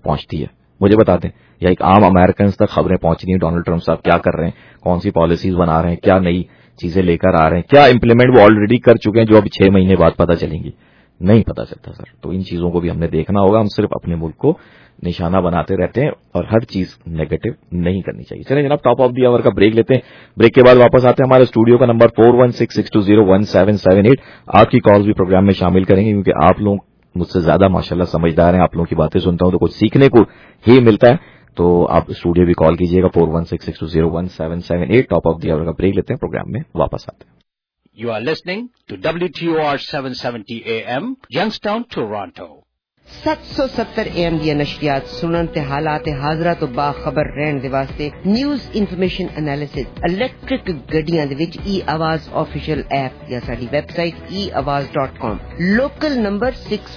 پہنچتی ہے؟ مجھے بتا دیں. یا ایک عام امریکنز تک خبریں پہنچ رہی ہیں ڈونلڈ ٹرمپ صاحب کیا کر رہے ہیں, کون سی پالیسیز بنا رہے ہیں, کیا نئی چیزیں لے کر آ رہے ہیں, کیا امپلیمنٹ وہ آلریڈی کر چکے ہیں جو اب 6 مہینے بعد پتہ چلیں گی؟ نہیں پتہ چلتا سر. تو ان چیزوں کو بھی ہم نے دیکھنا ہوگا. ہم صرف اپنے ملک کو نشانہ بناتے رہتے ہیں اور ہر چیز نیگیٹو نہیں کرنی چاہیے. چلیں جناب, ٹاپ آف دی آور کا بریک لیتے ہیں. بریک کے بعد واپس آتے ہیں. ہمارے اسٹوڈیو کا نمبر 4166201778. آپ کی کالز بھی پروگرام میں شامل کریں گے کیونکہ آپ لوگ مجھ سے زیادہ ماشاءاللہ سمجھدار ہیں. آپ لوگوں کی باتیں سنتا ہوں تو کچھ سیکھنے کو ہی ملتا ہے. تو آپ اسٹوڈیو بھی کال کیجیے گا 4166201778. ٹاپ آف دی آور کا بریک لیتے ہیں, پروگرام میں واپس آتے ہیں. You are listening to WTOR 770 AM, Youngstown, Toronto. 770 AM دیا نشریات سنن تے حالات حاضرہ تو باخبر رہن دے واسطے نیوز انفارمیشن انالیسس الیکٹرک گڈیاں دے وچ ای آواز آفیشیل ایپ یا ساڈی website eawaz.com. Local number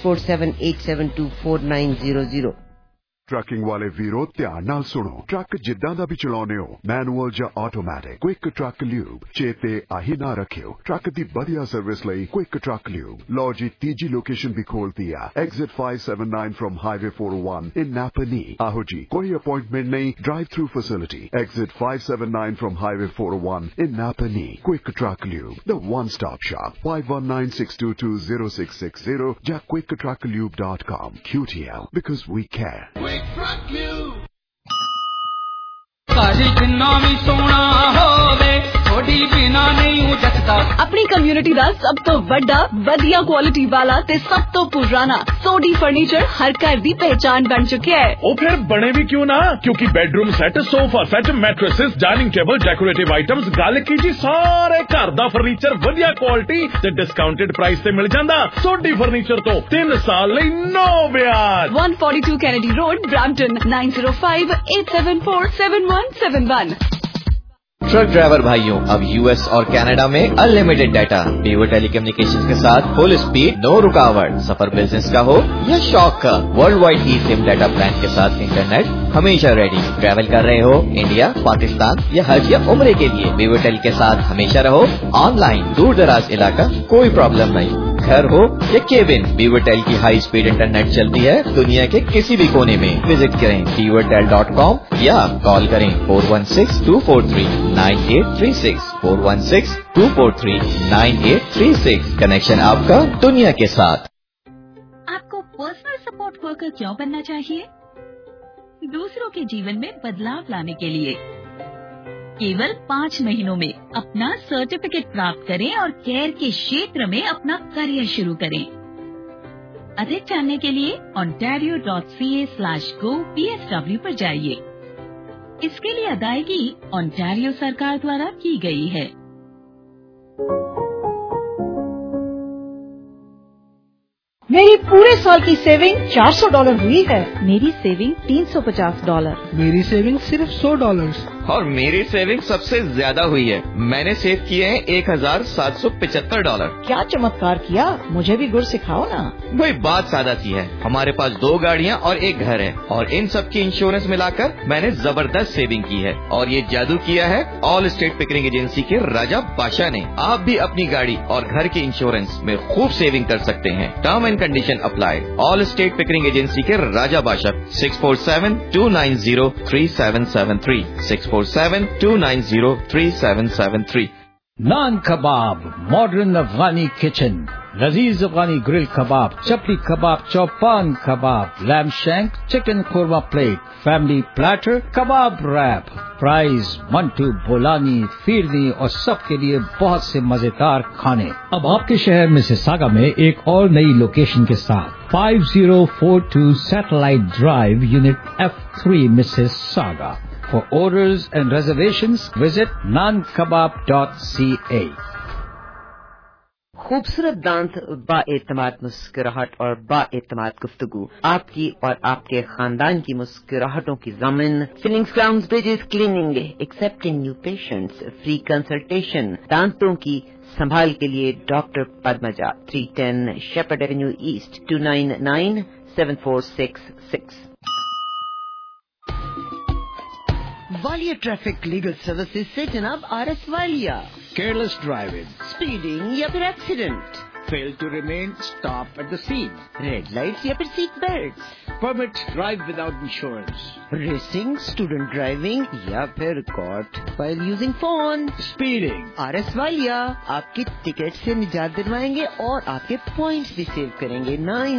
6478724900. Trucking ਵਾਲੇ ਵੀਰੋ ਧਿਆਨ ਨਾਲ ਸੁਣੋ. ਟਰੱਕ ਜਿੱਦਾਂ ਦਾ ਵੀ ਚਲਾਉਨੇ ਹੋ, ਮੈਨੂਅਲ ਜਾਂ ਆਟੋਮੈਟਿਕ, ਕੁਇਕ ਟਰੱਕ ਲਿਊਬ ਚੇਤੇ ਆਹੀ ਨਾ ਰੱਖਿਓ. ਟਰੱਕ ਦੀ ਵਧੀਆ ਸਰਵਿਸ ਲਈ ਕੁਇਕ ਟਰੱਕ ਲਿਊਬ. ਲਓ ਜੀ, ਤੀਜੀ ਲੋਕੇਸ਼ਨ ਵੀ ਖੋਲਤੀ ਆ, exit 579 from highway 401 in Napanee. ਆਹੋ ਜੀ, ਕੋਈ ਅਪਾਇੰਟਮੈਂਟ ਨਹੀਂ, drive through facility. Exit 579 from highway 401 in Napanee. Quick Truck Lube, the one stop shop. 5196220660 ਜਾਂ quicktrucklube.com. QTL, because we care. اپنی کمیونٹی دا سب تو بڑا ودیا کوالٹی والا تے سب تو پرانا سوڈی فرنیچر ہر گھر دی پہچان بن چکے ہے. او پھر بنے بھی کیوں نہ, کیونکہ bedroom set, sofa set, mattresses, dining table, decorative items, گل کی جی سارے گھر دا فرنیچر ودیا کوالٹی تے ڈسکاؤنٹڈ پرائس تے مل جاندا. سوڈی فرنیچر تو 3 سال لئی نو بیاج. 142 Kennedy Road, Brampton 9058747171. Truck driver بھائیوں, اب یو ایس اور کینیڈا میں unlimited data. Beaver telecommunication کے ساتھ فل اسپیڈ, نو رکاوٹ. سفر بزنس کا ہو یا شوق کا, worldwide eSIM data plan کے ساتھ انٹرنیٹ ہمیشہ ریڈی. ٹریول کر رہے ہو انڈیا, پاکستان یا حج یا عمرے کے لیے, بیور ٹیلی کے ساتھ ہمیشہ رہو آن لائن. دور دراز علاقہ, کوئی پرابلم نہیں. گھر ہو یا کیبن, بیور ٹیل کی ہائی اسپیڈ انٹرنیٹ چلتی ہے دنیا کے کسی بھی کونے میں. وزٹ کریں beavertel.com یا کال کریں 4162439836 4162439836. کنیکشن آپ کا دنیا کے ساتھ. آپ کو پرسنل سپورٹ ورکر کیوں بننا چاہیے؟ دوسروں کے جیون میں بدلاؤ لانے کے لیے. کیول 5 مہینوں میں اپنا سرٹیفکیٹ پراپت کریں اور کیئر کے شیتر میں اپنا کریئر شروع کریں. ادھک جاننے کے لیے ontario.ca/go/PSW پر جائیے. اس کے لیے ادائیگی ontario سرکار دوارا کی گئی ہے. میری پورے سال کی سیونگ $400 ہوئی ہے. میری سیونگ $350. میری سیونگ صرف $100. اور میری سیونگ سب سے زیادہ ہوئی ہے. میں نے سیو کیے ہیں $1775. کیا چمتکار کیا, مجھے بھی گر سکھاؤ نا. وہی بات سادہ سی ہے. ہمارے پاس 2 گاڑیاں اور 1 گھر ہے اور ان سب کی انشورنس ملا کر میں نے زبردست سیونگ کی ہے. اور یہ جادو کیا ہے آل اسٹیٹ پکرنگ ایجنسی کے راجا بادشاہ نے. آپ بھی اپنی گاڑی اور گھر کی انشورنس میں خوب سیونگ کر سکتے ہیں. Term and condition apply. All state Pickering agency کے راجا بادشاہ. 647-290-3773 647-290-3773. نان کباب, ماڈرن افغانی کچن, لذیذ Afghani grill kebab, chapli kebab, chopan kebab, lamb shank, chicken korma plate, family platter, kebab wrap, fries, mantu, bolani, firni اور سب کے لیے بہت سے مزیدار کھانے. اب آپ کے شہر مسیساگا میں ایک اور نئی لوکیشن کے ساتھ 5042 satellite drive, unit F3, Mississauga. For orders and reservations, visit nankebab.ca. خوبصورت دانت, با اعتماد مسکراہٹ اور با اعتماد گفتگو, آپ کی اور آپ کے خاندان کی مسکراہٹوں کی ضامن. Fillings crowns bridges cleaning, accepting new patients, free consultation. دانتوں کی سنبھال کے لیے doctor Padmaja, 310 Sheppard avenue east, 29974666. Walia traffic legal services سے جناب RS Walia. Careless driving, speeding یا پھر accident, fail to remain, stop at the scene, red lights یا پھر seat belts, permit, drive without insurance. Racing, student driving या फिर caught while using phone. Speeding. RS Walia आपकी ticket से निजात दिलवाएंगे और आपके पॉइंट्स भी सेव करेंगे.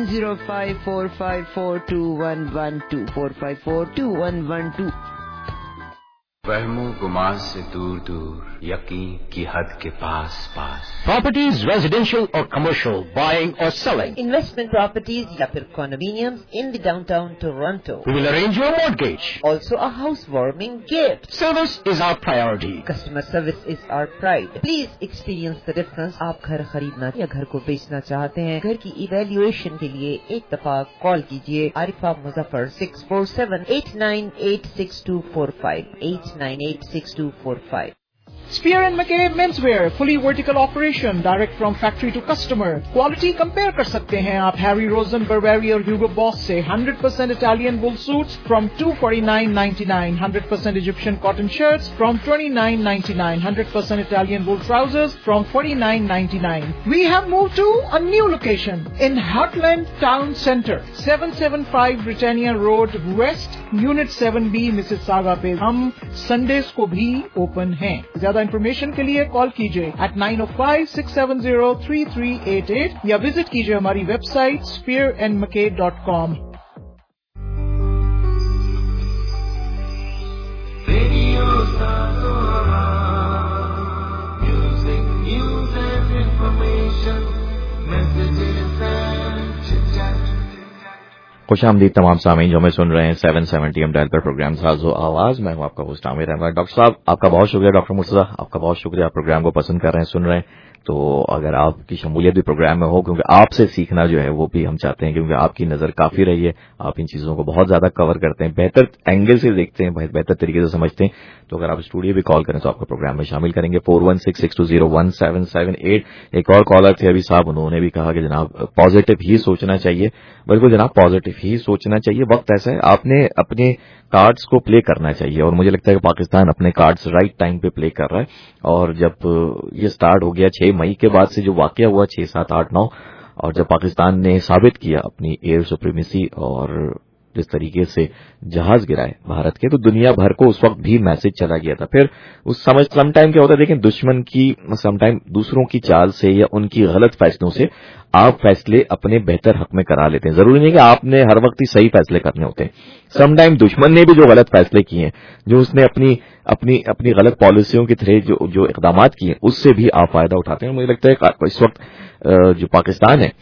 9054542112 4542112. वहमो गुमान से दूर दूर, यकीन की हद के पास पास. Properties, residential or commercial, buying or selling. Investment properties या फिर condominiums in the downtown Toronto. We will arrange your mortgage. Also a housewarming gift. Service is our priority. Customer service is our pride. Please experience the difference. आप घर खरीदना या घर को बेचना चाहते हैं, घर की इवैल्यूएशन के लिए एक दफा कॉल कीजिए. Arifa Muzaffar 647-898-6245 898-6245. Spear and McCabe Menswear, fully vertical operation, direct from factory to customer. Quality compare कर सकते हैं आप Harry Rosen, Burberry और Hugo Boss से. 100% Italian wool suits from $249.99. 100% Egyptian cotton shirts from $29.99. 100% Italian wool trousers from $49.99. We have moved to a new location in Heartland Town Centre, 775 Britannia Road West, Unit 7B, Mississauga पे. हम Sundays को भी open हैं. ज्यादा information के लिए call कीजिए at 905-670-3388 या विजिट कीजिए हमारी वेबसाइट spearandmckay.com. खुशामदीद तमाम सामीन जो हमें सुन रहे हैं 770 डायल पर प्रोग्राम साजो आवाज. मैं हूं आपका होस्ट आमिर अहमद. डॉक्टर साहब आपका बहुत शुक्रिया. डॉक्टर मुर्तजा आपका बहुत शुक्रिया. आप प्रोग्राम को पसंद कर रहे हैं, सुन रहे हैं. तो अगर आपकी शमूलियत भी प्रोग्राम में हो, क्योंकि आपसे सीखना जो है वो भी हम चाहते हैं, क्योंकि आपकी नजर काफी रही है, आप इन चीजों को बहुत ज्यादा कवर करते हैं, बेहतर एंगल से देखते हैं, बेहतर तरीके से समझते हैं. तो अगर आप स्टूडियो भी कॉल करें तो आपको प्रोग्राम में शामिल करेंगे. 4166201778. एक और कॉलर थे अभी साहब, उन्होंने भी कहा कि जनाब पॉजिटिव ही सोचना चाहिए. बिल्कुल जनाब, पॉजिटिव ही सोचना चाहिए. वक्त ऐसा है, आपने अपने कार्ड्स को प्ले करना चाहिए और मुझे लगता है कि पाकिस्तान अपने कार्ड्स राइट टाइम पे प्ले कर रहा है. और जब ये स्टार्ट हो गया 6 मई के बाद से जो वाकया हुआ 6, 7, 8, 9, और जब पाकिस्तान ने साबित किया अपनी एयर सुप्रीमेसी और जिस तरीके से जहाज गिराए भारत के, तो दुनिया भर को उस वक्त भी मैसेज चला गया था. फिर उस समझ सम टाइम क्या होता है, देखें दुश्मन की सम टाइम दूसरों की चाल से या उनकी गलत फैसलों से आप फैसले अपने बेहतर हक में करा लेते हैं. जरूरी नहीं कि आपने हर वक्त ही सही फैसले करने होते हैं. सम टाइम दुश्मन ने भी जो गलत फैसले किए हैं, जो उसने अपनी गलत पॉलिसियों के थ्रू जो इकदाम किए, उससे भी आप फायदा उठाते हैं. मुझे लगता है इस वक्त जो पाकिस्तान है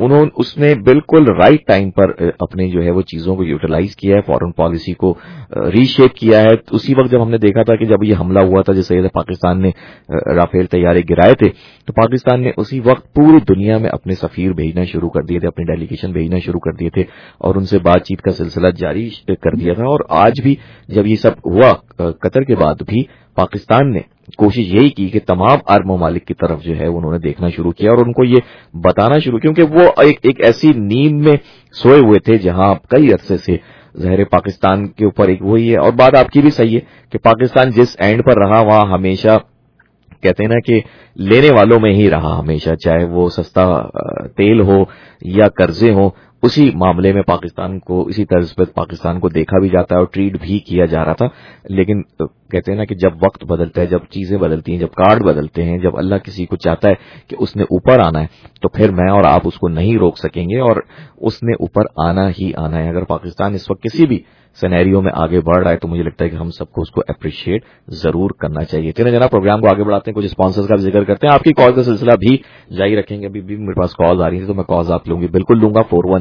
उसने बिल्कुल राइट टाइम पर अपने जो है वो चीजों को यूटिलाइज किया है, फॉरेन पॉलिसी को रीशेप किया है. उसी वक्त जब हमने देखा था कि जब ये हमला हुआ था, जैसे पाकिस्तान ने राफेल तैयारे गिराए थे, तो पाकिस्तान ने उसी वक्त पूरी दुनिया में अपने सफीर भेजना शुरू कर दिए थे, अपने डेलीगेशन भेजना शुरू कर दिए थे और उनसे बातचीत का सिलसिला जारी कर दिया था. और आज भी जब ये सब हुआ कतर के बाद भी पाकिस्तान ने कोशिश यही की कि तमाम अरब ममालिक की तरफ जो है उन्होंने देखना शुरू किया और उनको ये बताना शुरू, क्योंकि वो एक ऐसी नींद में सोए हुए थे जहां कई अरसे से ज़ाहिर पाकिस्तान के ऊपर एक वही है. और बात आपकी भी सही है कि पाकिस्तान जिस एंड पर रहा वहां हमेशा कहते हैं ना कि लेने वालों में ही रहा हमेशा, चाहे वो सस्ता तेल हो या कर्जे हो. उसी मामले में पाकिस्तान को, इसी तर्ज पर पाकिस्तान को देखा भी जाता है और ट्रीट भी किया जा रहा था. लेकिन कहते हैं ना कि जब वक्त बदलता है, जब चीजें बदलती हैं, जब कार्ड बदलते हैं, जब अल्लाह किसी को चाहता है कि उसने ऊपर आना है, तो फिर मैं और आप उसको नहीं रोक सकेंगे और उसने ऊपर आना ही आना है. अगर पाकिस्तान इस वक्त किसी भी सिनेरियो में आगे बढ़ रहा है तो मुझे लगता है कि हम सबको उसको अप्रिशिएट जरूर करना चाहिए. चलिए जनाब प्रोग्राम को आगे बढ़ाते हैं, कुछ स्पॉन्सर्स का जिक्र करते हैं. आपकी कॉल का सिलसिला भी जारी रखेंगे. अभी भी मेरे पास कॉल आ रही थी तो मैं कॉल्स आप लूंगी, बिल्कुल लूंगा.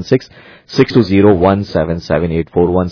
416-620-1778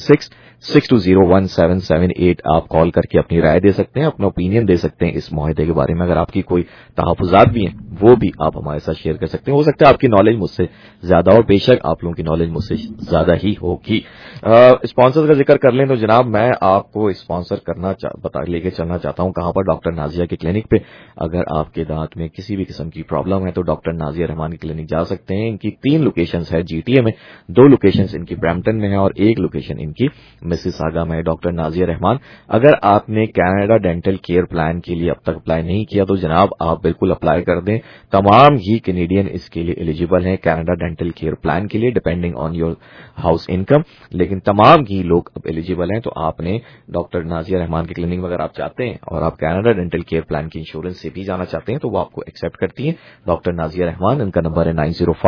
416-620-1778 आप कॉल करके अपनी राय दे सकते हैं, अपना ओपिनियन दे सकते हैं इस मुआहदे के बारे में. अगर आपकी कोई तहफुजात भी हैं वो भी आप हमारे साथ शेयर कर सकते हैं. हो सकता है आपकी नॉलेज मुझसे ज्यादा, और बेशक आप लोगों की नॉलेज मुझसे ज्यादा ही होगी. स्पॉन्सर्स का जिक्र कर लें तो जनाब मैं आपको स्पॉन्सर करना लेके चलना चाहता हूं. कहां पर? डॉक्टर नाजिया के क्लिनिक पे. अगर आपके दांत में किसी भी किस्म की प्रॉब्लम है तो डॉक्टर नाजिया रहमान की क्लिनिक जा सकते हैं. इनकी 3 लोकेशंस है जीटीए में, 2 लोकेशंस इनकी ब्रैम्पटन में है और 1 लोकेशन इनकी मिसिसागा में डॉक्टर नाजिया रहमान। अगर आपने कनाडा डेंटल केयर प्लान के लिए अब तक अप्लाई नहीं किया तो जनाब आप बिल्कुल अप्लाई कर दें। तमाम ही कैनेडियन इसके लिए एलिजिबल हैं कनाडा डेंटल केयर प्लान के लिए, depending on your house income, लेकिन तमाम ही लोग अब एलिजिबल हैं। तो आपने डॉक्टर नाजिया रहमान की क्लिनिक में अगर आप चाहते हैं और आप कनाडा डेंटल केयर प्लान की इंश्योरेंस से भी जाना चाहते हैं तो वो आपको एक्सेप्ट करती है। डॉक्टर नाजिया रहमान, उनका नंबर है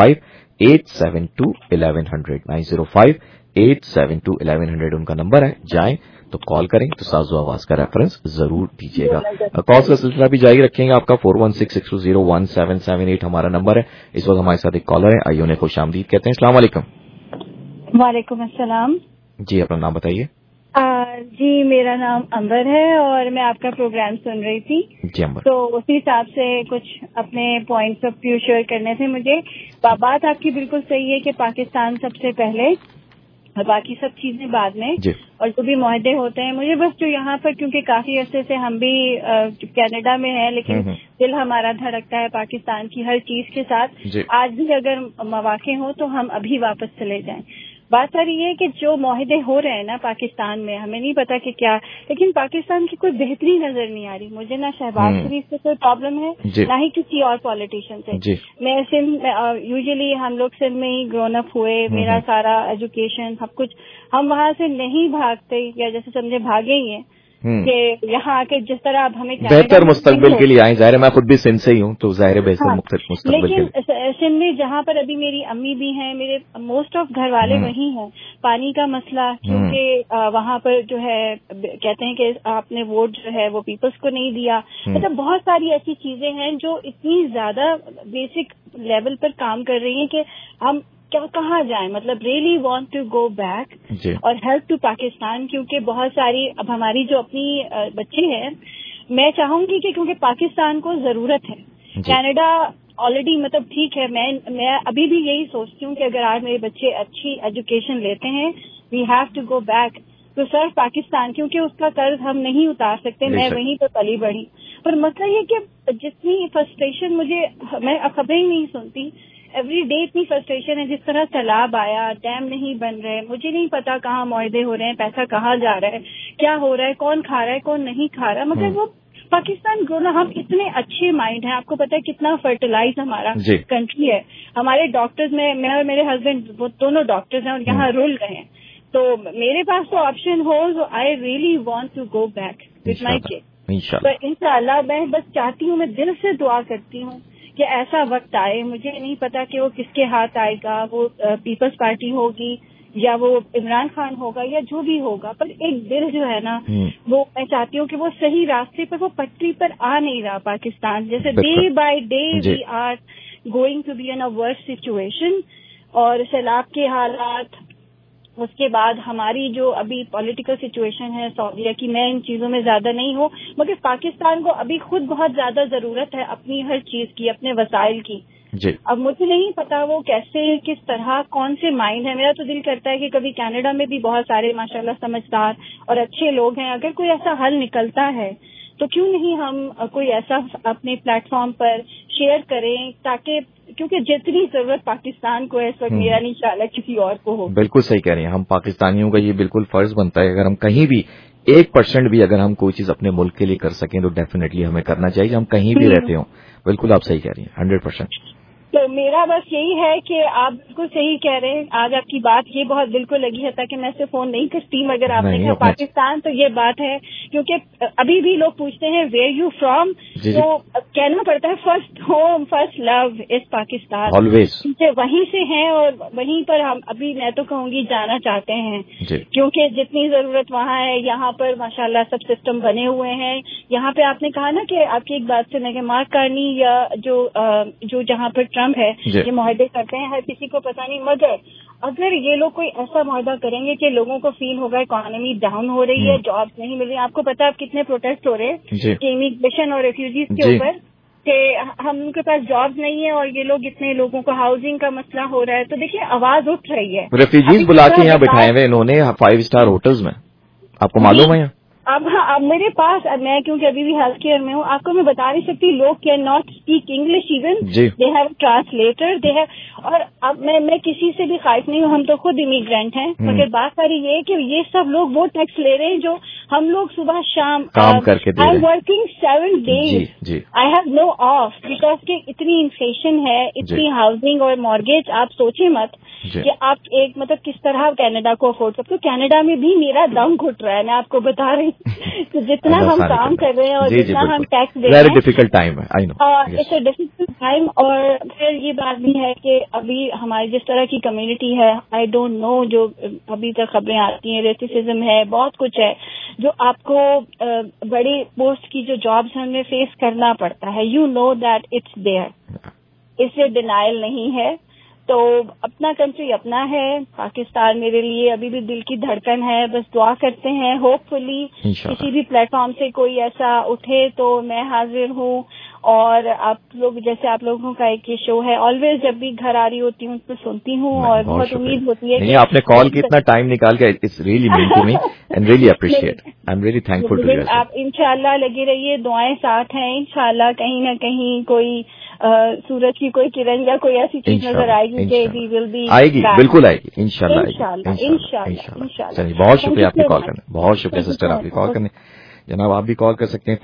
905-872-1100, 905-872-1100 उनका नंबर है। जाएं तो कॉल करें तो साजो आवाज का रेफरेंस जरूर दीजिएगा। कॉल्स का सिलसिला भी जारी रखेंगे आपका। 4166201778 हमारा नंबर है। इस वक्त हमारे साथ एक कॉलर है, आइए उन्हें खुश आमदीद कहते हैं। अस्सलाम वालेकुम। वालेकुम अस्सलाम। जी, अपना नाम बताइए। जी, मेरा नाम अंबर है और मैं आपका प्रोग्राम सुन रही थी। जी अंबर। तो उसी हिसाब से कुछ अपने पॉइंट्स ऑफ व्यू शेयर करने थे मुझे। बात आपकी बिल्कुल सही है कि पाकिस्तान सबसे पहले और बाकी सब चीजें बाद में, और जो भी मुआहदे होते हैं। मुझे बस जो यहाँ पर, क्योंकि काफी अरसे से हम भी कनाडा में हैं, लेकिन दिल हमारा धड़कता है पाकिस्तान की हर चीज के साथ। आज भी अगर मौके हो तो हम अभी वापस चले जाएं। बात सारी ये है कि जो मुआहदे हो रहे हैं ना पाकिस्तान में, हमें नहीं पता कि क्या, लेकिन पाकिस्तान की कोई बेहतरी नजर नहीं आ रही मुझे। ना शहबाज शरीफ से कोई प्रॉब्लम है, ना ही किसी और पॉलिटिशियन से। मैं सिंध में, यूजुअली हम लोग सिंध में ही ग्रोन अप हुए, मेरा सारा एजुकेशन सब कुछ, हम वहाँ से नहीं भागते, या जैसे समझे भागे ही हैं कि यहाँ आके जिस तरह अब हमें बेहतर मुस्तकबिल के लिए आए। ज़ाहिर है मैं खुद भी सिंध से ही हूँ, तो ज़ाहिर है बेहतर मुस्तकबिल के लिए। लेकिन सिंध में जहाँ पर अभी मेरी अम्मी भी हैं, मेरे मोस्ट ऑफ घर वाले वही हैं, पानी का मसला, क्योंकि वहाँ पर जो है कहते हैं कि आपने वोट जो है वो पीपल्स को नहीं दिया। मतलब बहुत सारी ऐसी चीजें हैं जो इतनी ज्यादा बेसिक लेवल पर काम कर रही हैं कि हम क्या कहाँ जाए। मतलब really want to go back और हेल्प टू पाकिस्तान, क्योंकि बहुत सारी अब हमारी जो अपनी बच्चे हैं, मैं चाहूंगी कि क्योंकि पाकिस्तान को जरूरत है। कनाडा ऑलरेडी मतलब ठीक है, मैं अभी भी यही सोचती हूँ कि अगर आज मेरे बच्चे अच्छी एजुकेशन लेते हैं, we have to go back to serve Pakistan, क्योंकि उसका कर्ज हम नहीं उतार सकते। मैं वहीं पर पली बढ़ी। पर मसला ये कि जितनी फ्रस्ट्रेशन मैं खबरें ही नहीं सुनती, एवरी डे इतनी फ्रस्ट्रेशन है। जिस तरह सैलाब आया, डैम नहीं बन रहे, मुझे नहीं पता कहाँ मुआहदे हो रहे हैं, पैसा कहाँ जा रहा है, क्या हो रहा है, कौन खा रहा है, कौन नहीं खा रहा। मतलब वो पाकिस्तान ग्रोना, हम इतने अच्छे माइंड हैं, आपको पता है कितना फर्टिलाइज हमारा कंट्री है। हमारे डॉक्टर्स में, मैं और मेरे हस्बैंड वो दोनों डॉक्टर्स हैं और यहाँ रुल गए हैं। तो मेरे पास तो ऑप्शन हो, so I really want to go back with my kids। तो इंशाल्लाह मैं बस चाहती हूँ, मैं दिल से दुआ करती हूँ कि ऐसा वक्त आए। मुझे नहीं पता कि वो किसके हाथ आएगा, वो पीपल्स पार्टी होगी या वो इमरान खान होगा या जो भी होगा, पर एक दिल जो है ना, वो मैं चाहती हूँ कि वो सही रास्ते पर, वो पटरी पर आ नहीं रहा पाकिस्तान। जैसे day by day we are going to be in a worst situation, और सैलाब के हालात, उसके बाद हमारी जो अभी पॉलिटिकल सिचुएशन है सऊदीया की, मैं इन चीजों में ज्यादा नहीं हूँ, मगर पाकिस्तान को अभी खुद बहुत ज्यादा जरूरत है अपनी हर चीज की, अपने वसाइल की। अब मुझे नहीं पता वो कैसे, किस तरह, कौन से माइंड है। मेरा तो दिल करता है कि कभी कनाडा में भी बहुत सारे माशाल्लाह समझदार और अच्छे लोग हैं, अगर कोई ऐसा हल निकलता है तो क्यों नहीं हम कोई ऐसा अपने प्लेटफॉर्म पर शेयर करें, ताकि क्योंकि जितनी जरूरत पाकिस्तान को है इस वक्त, मेरा नहीं ख्याल है किसी और को हो। बिल्कुल सही कह रही हैं। हम पाकिस्तानियों का ये बिल्कुल फर्ज बनता है, अगर हम कहीं भी 1% भी अगर हम कोई चीज अपने मुल्क के लिए कर सकें तो डेफिनेटली हमें करना चाहिए, हम कहीं भी रहते हो। बिल्कुल आप सही कह रही हैं, 100%। तो मेरा बस यही है कि आप बिल्कुल सही कह रहे हैं। आज आपकी बात ये बहुत दिल को लगी है, ताकि मैं से फोन नहीं करती, मगर आपने कहा पाकिस्तान, तो ये बात है, क्योंकि अभी भी लोग पूछते हैं वेयर यू फ्रॉम, तो कहना पड़ता है first home first love is Pakistan, always. वहीं से हैं और वहीं पर हम अभी, मैं तो कहूंगी, जाना चाहते हैं, क्योंकि जितनी जरूरत वहाँ है, यहाँ पर माशाल्लाह सब सिस्टम बने हुए हैं। यहाँ पे आपने कहा ना कि आपकी एक बात से मैं, मार्क कार्नी या जो जहाँ पर ट्रम्प है, ये मुआहदे करते हैं, हर किसी को पता नहीं, मगर अगर ये लोग कोई ऐसा मुआहदा करेंगे कि लोगों को फील होगा इकोनॉमी डाउन हो रही है, जॉब्स नहीं मिल रही। आपको पता है अब कितने प्रोटेस्ट हो रहे हैं इमिग्रेशन और रेफ्यूजीज के ऊपर, कि हम उनके पास जॉब्स नहीं है और ये लोग, इतने लोगों को हाउसिंग का मसला हो रहा है। तो देखिए आवाज उठ रही है। रेफ्यूजीज बुला के यहाँ बिठाए हुए इन्होंने 5 स्टार होटल्स में, आपको मालूम है? اب میرے پاس میں کیونکہ ابھی بھی ہیلتھ کیئر میں ہوں، آپ کو میں بتا نہیں سکتی، لوگ can not speak English even, they have translator, they have, اور اب میں کسی سے بھی خائف نہیں ہوں، ہم تو خود امیگرینٹ ہیں، مگر بات ساری یہ ہے کہ یہ سب لوگ وہ ٹیکس لے رہے ہیں جو ہم لوگ صبح شام کام کر کے دے رہے ہیں. I working 7 days، I have no off, because کہ اتنی انفلیشن ہے، اتنی ہاؤسنگ اور مارگیج، آپ سوچیں مت کہ آپ ایک مطلب کس طرح کینیڈا کو افورڈ کرتے ہو. کینیڈا میں بھی میرا دم گھٹ رہا ہے، میں آپ کو بتا رہی ہوں، جتنا ہم کام کر رہے ہیں اور جتنا ہم ٹیکس دے رہے ہیں، ڈیفیکلٹ ٹائم ہے، اٹس اے ڈیفیکلٹ ٹائم. اور پھر یہ بات بھی ہے کہ ابھی ہماری جس طرح کی کمیونٹی ہے، آئی ڈونٹ نو، جو ابھی تک خبریں آتی ہیں، ریسیزم ہے، بہت کچھ ہے جو آپ کو بڑی پوسٹ کی جو جابس ہیں ان میں فیس کرنا پڑتا ہے. You know that it's there, اس سے ڈینائل نہیں ہے. تو اپنا کنٹری اپنا ہے، پاکستان میرے لیے ابھی بھی دل کی دھڑکن ہے. بس دعا کرتے ہیں، ہوپ فلی کسی بھی پلیٹ فارم سے کوئی ایسا اٹھے تو میں حاضر ہوں. اور آپ لوگ جیسے آپ لوگوں کا ایک یہ شو ہے، آلویز جب بھی گھر آ رہی ہوتی ہوں تو سنتی ہوں، اور بہت امید ہوتی ہے کہ آپ نے کال کی اتنا ٹائم نکال کے، it's really mean to me and really appreciate, I am really thankful to you. آپ انشاءاللہ لگے رہیے، دعائیں ساتھ ہیں، انشاءاللہ کہیں نہ کہیں کوئی سورج کی کوئی کرن یا کوئی ایسی چیز نظر آئے گی کہ وی ول بی، آئے گی، بالکل آئے گی، انشاءاللہ. چلیے، بہت شکریہ آپ کی کال کرنے، بہت شکریہ سسٹر آپ کی کال کرنے. جناب آپ بھی کال کر سکتے ہیں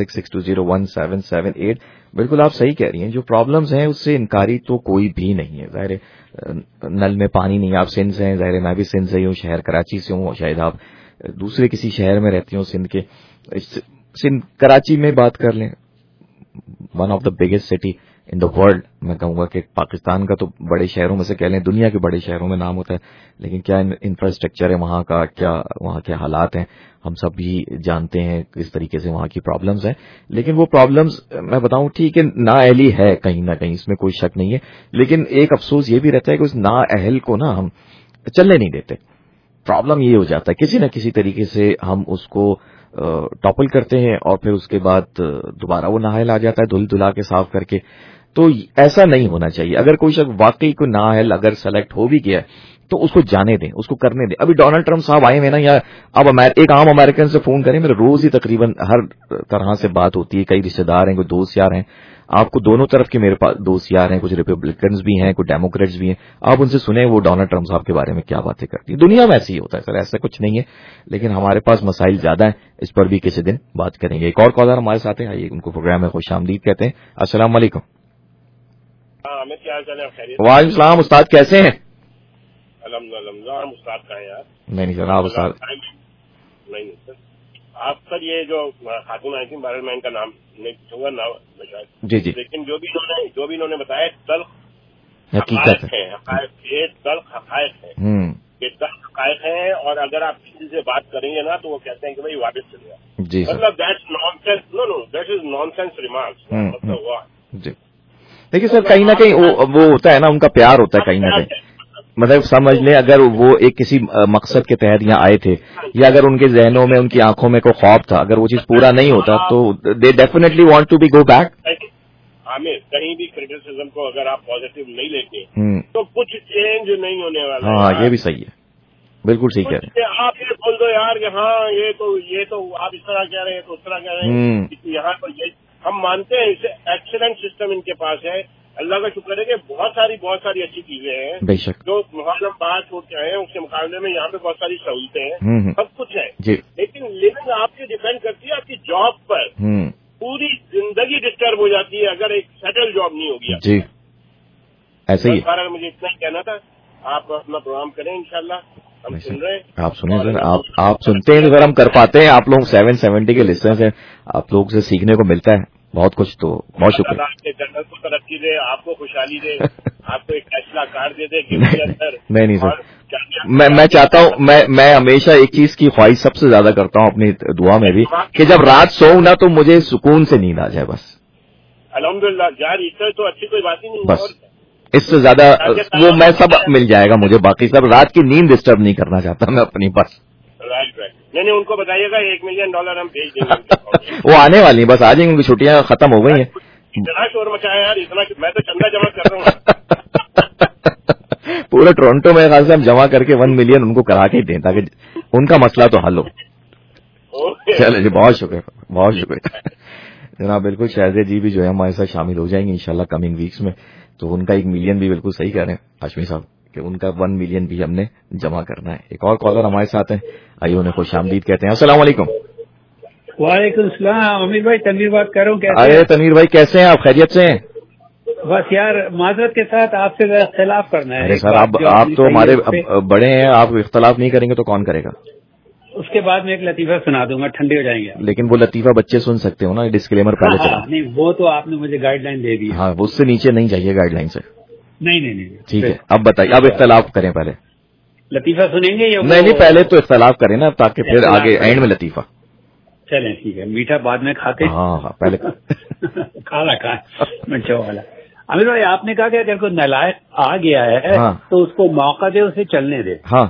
4166201778. بالکل آپ صحیح کہہ رہی ہیں، جو پرابلمز ہیں اس سے انکاری تو کوئی بھی نہیں ہے. ظاہر نل میں پانی نہیں، آپ سندھ سے ہیں، ظاہر میں بھی سندھ سے ہی ہوں، شہر کراچی سے ہوں، شاید آپ دوسرے کسی شہر میں رہتی ہوں سندھ کے. سندھ کراچی میں بات کر لیں، one of the biggest city in the world. میں کہوں گا کہ پاکستان کا تو بڑے شہروں میں سے کہہ لیں، دنیا کے بڑے شہروں میں نام ہوتا ہے، لیکن کیا انفراسٹرکچر ہے وہاں کا، کیا وہاں کے حالات ہیں، ہم سب بھی جانتے ہیں کس طریقے سے وہاں کی پرابلمز ہیں. لیکن وہ پرابلمز میں بتاؤں ٹھیک ہے، نااہلی ہے کہیں نہ کہیں، اس میں کوئی شک نہیں ہے، لیکن ایک افسوس یہ بھی رہتا ہے کہ اس نااہل کو نا ہم چلنے نہیں دیتے. پرابلم یہ ہو جاتا ہے کسی نہ کسی طریقے سے ہم اس کو ٹاپل کرتے ہیں، اور پھر اس کے بعد دوبارہ وہ نااہل آ جاتا ہے دھل دھلا کے صاف کر کے. تو ایسا نہیں ہونا چاہیے. اگر کوئی شخص واقعی کوئی نااہل اگر سلیکٹ ہو بھی گیا تو اس کو جانے دیں، اس کو کرنے دیں. ابھی ڈونلڈ ٹرمپ صاحب آئے ہوئے نا، یا اب ایک عام امریکن سے فون کریں، میرے روز ہی تقریباً ہر طرح سے بات ہوتی ہے، کئی رشتے دار ہیں، کوئی دوست یار ہیں. آپ کو دونوں طرف کے میرے پاس دوست یار ہیں، کچھ ریپبلکنز بھی ہیں، کچھ ڈیموکریٹس بھی ہیں. آپ ان سے سنیں وہ ڈونلڈ ٹرمپ صاحب کے بارے میں کیا باتیں کرتی ہیں. دنیا میں ایسے ہی ہوتا ہے سر، ایسا کچھ نہیں ہے، لیکن ہمارے پاس مسائل زیادہ ہیں، اس پر بھی کسی دن بات کریں گے. ایک اور کالر ہمارے ساتھ ہیں، آئیے ان کو پروگرام میں خوش آمدید کہتے ہیں. السلام علیکم. وعلیکم السلام. استاد کیسے ہیں؟ الحمدللہ. ہم استاد کا ہے یار. نہیں سر، آپ استاد نہیں سر. آپ سر یہ جو خاتون آئی تھی بارہ میں ان کا نام نہیں پوچھوں گا نام جی جی، لیکن جو بھی انہوں نے بتایا تلخ حقیقت ہے، یہ تلخ حقائق ہے، یہ تلخ حقائق ہیں. اور اگر آپ کسی سے بات کریں گے نا تو وہ کہتے ہیں کہ بھائی واپس چلے جاؤ. جی مطلب that's nonsense, no that is nonsense remarks. مطلب ہوا جی. دیکھیے سر، کہیں نہ کہیں وہ ہوتا ہے نا، ان کا پیار ہوتا ہے کہیں نہ کہیں. مطلب سمجھ لیں اگر وہ ایک کسی مقصد کے تحت یہاں آئے تھے، یا اگر ان کے ذہنوں میں ان کی آنکھوں میں کوئی خواب تھا، اگر وہ چیز پورا نہیں ہوتا تو they definitely want to be go back. Aamir کہیں بھی کریٹیسزم کو اگر آپ پازیٹیو نہیں لیتے تو کچھ چینج نہیں ہونے والا. ہاں یہ بھی صحیح ہے، بالکل صحیح کہہ رہے ہیں. آپ یہ بول دو یار کہ ہاں یہ تو آپ اس طرح کہہ رہے ہیں تو اس طرح کہہ رہے ہیں. یہاں پر ہم مانتے ہیں اسے ایکسیلنٹ سسٹم ان کے پاس ہے. اللہ کا شکر ہے کہ بہت ساری اچھی چیزیں ہیں بے شک، جو ہم باہر چھوڑ کے آئے ہیں اس کے مقابلے میں یہاں پہ بہت ساری سہولتیں ہیں، سب کچھ ہے. لیکن لیکن آپ کی ڈیپینڈ کرتی ہے آپ کی جاب پر. پوری زندگی ڈسٹرب ہو جاتی ہے اگر ایک سیٹل جاب نہیں ہوگی. جی ایسے ہی. مجھے اتنا ہی کہنا تھا. آپ اپنا پروگرام کریں انشاءاللہ. ہم سن رہے ہیں. آپ سنیں سر، آپ سنتے ہیں تو سر ہم کر پاتے ہیں. آپ لوگ 770 کے لسنرز ہیں، آپ لوگ سے سیکھنے کو ملتا ہے بہت کچھ. تو بہت شکریہ. آپ کے جنرل کو ترقی دے، آپ کو خوشحالی دے، آپ کو ایک فیصلہ کارڈ دے دے. نہیں سر، میں چاہتا ہوں، میں ہمیشہ ایک چیز کی خواہش سب سے زیادہ کرتا ہوں اپنی دعا میں بھی، کہ جب رات سوؤں نا تو مجھے سکون سے نیند آ جائے بس. الحمدللہ یار، اس سے تو اچھی کوئی بات ہی نہیں. بس اس سے زیادہ وہ میں سب مل جائے گا مجھے، باقی سب رات کی نیند ڈسٹرب نہیں کرنا چاہتا میں اپنی. بس نہیں ان کو بتائیے گا $1 ملین ہم بھیج دیں گے. وہ آنے والی ہیں، بس آ جائیں گے، چھٹیاں ختم ہو گئی ہیں. اتنا شور مچایا یار، اتنا میں تو چندہ جمع کر رہا ہوں. پورے ٹورنٹو میں خاص ہم جمع کر کے 1 ملین ان کو کرا کے دیں تاکہ ان کا مسئلہ تو حل ہو. چلے جی، بہت شکریہ، بہت شکریہ جناب. بالکل شہزاد جی بھی جو ہے ہمارے ساتھ شامل ہو جائیں گے انشاءاللہ کمنگ ویکس میں. تو ان کا 1 ملین بھی بالکل صحیح کہہ رہے ہیں ہاشمی صاحب کہ ان کا 1 ملین بھی ہم نے جمع کرنا ہے. ایک اور کالر ہمارے ساتھ ہیں، آئیے انہیں خوش آمدید کہتے ہیں. السلام علیکم. وعلیکم السلام. امیر بھائی تنویر بات کر رہا ہوں. کیسے ارے تنویر بھائی کیسے ہیں آپ؟ خیریت سے ہیں؟ بس یار معذرت کے ساتھ آپ سے اختلاف کرنا ہے. ارے سر آپ تو ہمارے بڑے ہیں، آپ اختلاف نہیں کریں گے تو کون کرے گا؟ اس کے بعد میں ایک لطیفہ سنا دوں گا، ٹھنڈے ہو جائیں گے. لیکن وہ لطیفہ بچے سن سکتے ہو نا، ڈسکلیمر پہلے چلا. نہیں وہ تو آپ نے مجھے گائیڈ لائن دے دی. ہاں اس سے نیچے نہیں چاہیے گائیڈ لائن سے. نہیں ٹھیک ہے اب بتائیے، اب اختلاف کریں پہلے. لطیفہ سنیں گے یا نہیں پہلے تو اختلاف کریں نا تاکہ پھر آگے اینڈ میں لطیفہ. چلیں ٹھیک ہے، میٹھا بعد میں کھاتے. ہاں پہلے کھانا منچو والا. امیر بھائی آپ نے کہا کہ اگر کوئی نالائق آ گیا ہے تو اس کو موقع دے، اسے چلنے دے. ہاں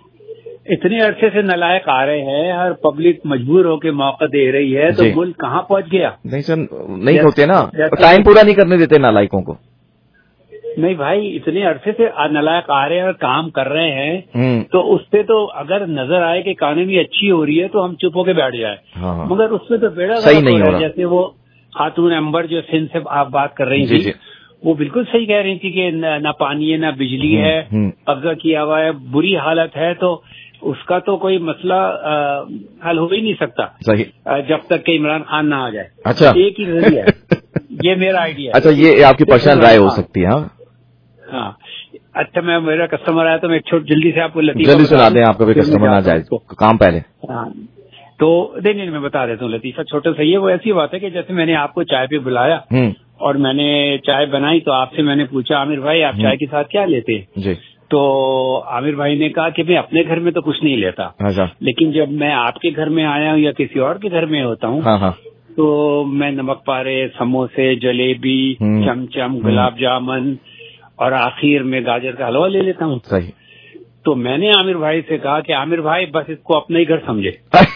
اتنے عرصے سے نالائق آ رہے ہیں، ہر پبلک مجبور ہو کے موقع دے رہی ہے، تو ملک کہاں پہنچ گیا؟ نہیں سر نہیں ہوتے نا، ٹائم پورا نہیں کرنے دیتے نالائقوں کو. نہیں بھائی اتنے عرصے سے نالائق آ رہے ہیں اور کام کر رہے ہیں، تو اس پہ تو اگر نظر آئے کہ اکانومی اچھی ہو رہی ہے تو ہم چپ ہو کے بیٹھ جائیں. مگر اس پہ تو بیڑا صحیح نہیں ہو رہا. جیسے وہ خاتون امبر جو سندھ سے آپ بات کر رہی تھی، وہ بالکل صحیح کہہ رہی تھی کہ نہ پانی ہے نہ بجلی ہے، قبضہ کیا ہوا ہے، بری حالت ہے، تو اس کا تو کوئی مسئلہ حل ہو ہی نہیں سکتا جب تک کہ عمران خان نہ آ جائے. اچھا ایک ہی ذریعہ ہے، یہ میرا آئیڈیا ہے. اچھا یہ آپ کی پرسنل رائے ہو سکتی ہے. ہاں اچھا میرا کسٹمر آیا تو میں جلدی سے آپ کو جلدی سنا دیں، آپ کا بھی کسٹمر نہ جائے کام پہلے. ہاں تو نہیں میں بتا دیتا ہوں. لطیفہ چھوٹا سا یہ وہ ایسی بات ہے کہ جیسے میں نے آپ کو چائے پہ بلایا اور میں نے چائے بنائی تو آپ سے میں نے پوچھا عامر بھائی آپ چائے کے ساتھ کیا لیتے ہیں؟ تو عامر بھائی نے کہا کہ میں اپنے گھر میں تو کچھ نہیں لیتا، لیکن جب میں آپ کے گھر میں آیا ہوں یا کسی اور کے گھر میں ہوتا ہوں تو میں نمک پارے، سموسے، جلیبی، چمچم، گلاب جامن اور آخر میں گاجر کا حلوہ لے لیتا ہوں. تو میں نے عامر بھائی سے کہا کہ عامر بھائی بس اس کو اپنا ہی گھر سمجھے.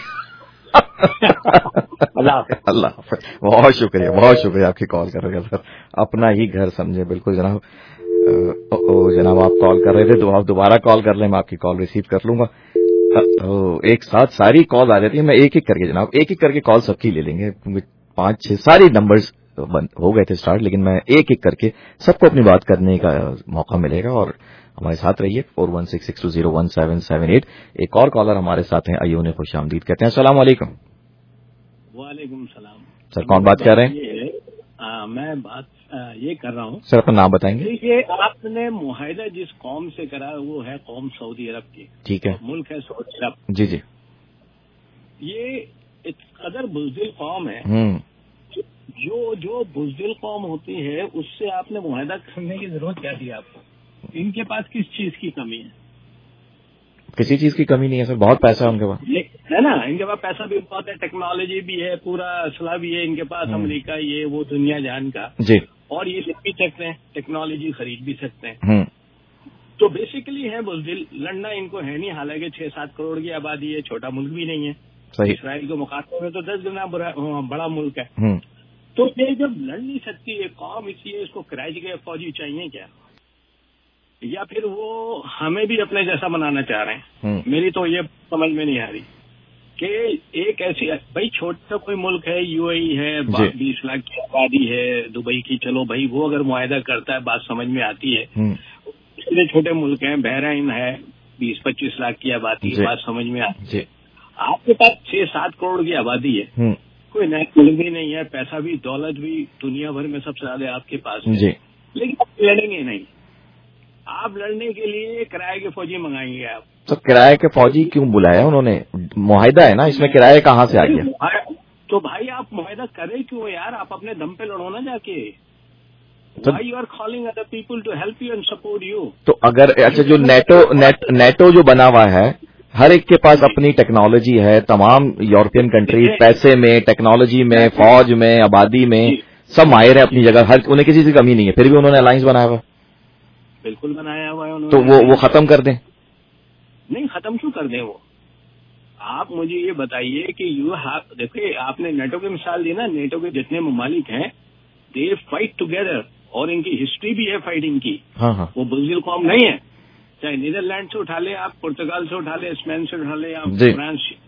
اللہ حافظ. بہت شکریہ آپ کی کال کر رہے سر. اپنا ہی گھر سمجھے. بالکل جناب. جناب آپ کال کر رہے تھے تو آپ دوبارہ کال کر لیں، میں آپ کی کال ریسیو کر لوں گا. ایک ساتھ ساری کال آ جاتی ہے، میں ایک ایک کر کے جناب ایک ایک کر کے کال سب کی لے لیں گے. 5-6 ساری نمبرز ہو گئے تھے اسٹارٹ، لیکن میں ایک ایک کر کے سب کو اپنی بات کرنے کا موقع ملے گا. اور ہمارے ساتھ رہیے 4166201778. ایک اور کالر ہمارے ساتھ ہیں، آئیے انہیں خوش آمدید کہتے ہیں. السلام علیکم. وعلیکم السلام. سر کون بات کر رہے ہیں؟ میں بات یہ کر رہا ہوں. سر اپنا نام بتائیں گے؟ یہ آپ نے معاہدہ جس قوم سے کرا وہ ہے قوم سعودی عرب کی. ٹھیک ہے. ملک ہے سعودی عرب. جی. یہ اس قدر بزدل قوم ہے، جو بزدل قوم ہوتی ہے اس سے آپ نے معاہدہ کرنے کی ضرورت کیا تھی آپ کو؟ ان کے پاس کس چیز کی کمی ہے؟ کسی چیز کی کمی نہیں ہے سر، بہت پیسہ ہے ان کے پاس. ہے نا، ان کے پاس پیسہ بھی بہت ہے، ٹیکنالوجی بھی ہے، پورا اسلحہ بھی ہے ان کے پاس، امریکہ یہ وہ دنیا جہان کا. جی. اور یہ لے بھی سکتے ہیں، ٹیکنالوجی خرید بھی سکتے ہیں. تو بیسیکلی ہے بزدل. لڑنا ان کو ہے نہیں، حالانکہ 6-7 کروڑ کی آبادی ہے، چھوٹا ملک بھی نہیں ہے. اسرائیل کے مقابلے میں تو 10 گنا بڑا ملک ہے. تو یہ جب لڑ نہیں سکتی ہے قوم، اس لیے اس کو کرائے کے فوجی چاہیے کیا؟ یا پھر وہ ہمیں بھی اپنے جیسا بنانا چاہ رہے ہیں؟ میری تو یہ سمجھ میں نہیں آ رہی کہ ایک ایسی بھائی چھوٹا کوئی ملک ہے، یو اے ای ہے، 20 لاکھ کی آبادی ہے، دبئی کی، چلو بھائی وہ اگر معاہدہ کرتا ہے بات سمجھ میں آتی ہے. اتنے چھوٹے ملک ہیں، بحرین ہے 20-25 لاکھ کی آبادی، بات سمجھ میں آتی ہے. آپ کے پاس 6-7 کروڑ کی آبادی ہے، کوئی نیا ملک بھی نہیں ہے، پیسہ بھی دولت بھی دنیا بھر میں سب سے زیادہ آپ کے پاس ہے، لیکن آپ لڑیں گے نہیں. آپ لڑنے کے لیے کرائے کے فوجی منگائیں گے آپ. تو کرائے کے فوجی کیوں بلایا انہوں نے؟ معاہدہ ہے نا، اس میں کرائے کہاں سے آ گیا؟ تو بھائی آپ معاہدہ کرے کیوں یار؟ آپ اپنے دم پہ لڑو نا جا کے. Why you are calling other people to help you and support you؟ تو اگر اچھا جو نیٹو جو بنا ہوا ہے، ہر ایک کے پاس اپنی ٹیکنالوجی ہے، تمام یورپین کنٹریز پیسے میں، ٹیکنالوجی میں، فوج میں، آبادی میں سب ماہر ہیں اپنی جگہ، انہیں کسی کی کمی نہیں ہے، پھر بھی انہوں نے الائنس بنایا ہوا. بالکل بنایا ہوا ہے انہوں نے. تو وہ ختم کر دیں؟ نہیں ختم کیوں کر دیں وہ؟ آپ مجھے یہ بتائیے کہ دیکھیے آپ نے نیٹو کی مثال دی نا، نیٹو کے جتنے ممالک ہیں دے فائٹ ٹوگیدر، اور ان کی ہسٹری بھی ہے فائٹنگ کی. وہ بزدل قوم نہیں ہے. چاہے نیدرلینڈ سے اٹھا لیں آپ، پرتگال سے اٹھا لیں، اسپین سے اٹھا لیں آپ، فرانس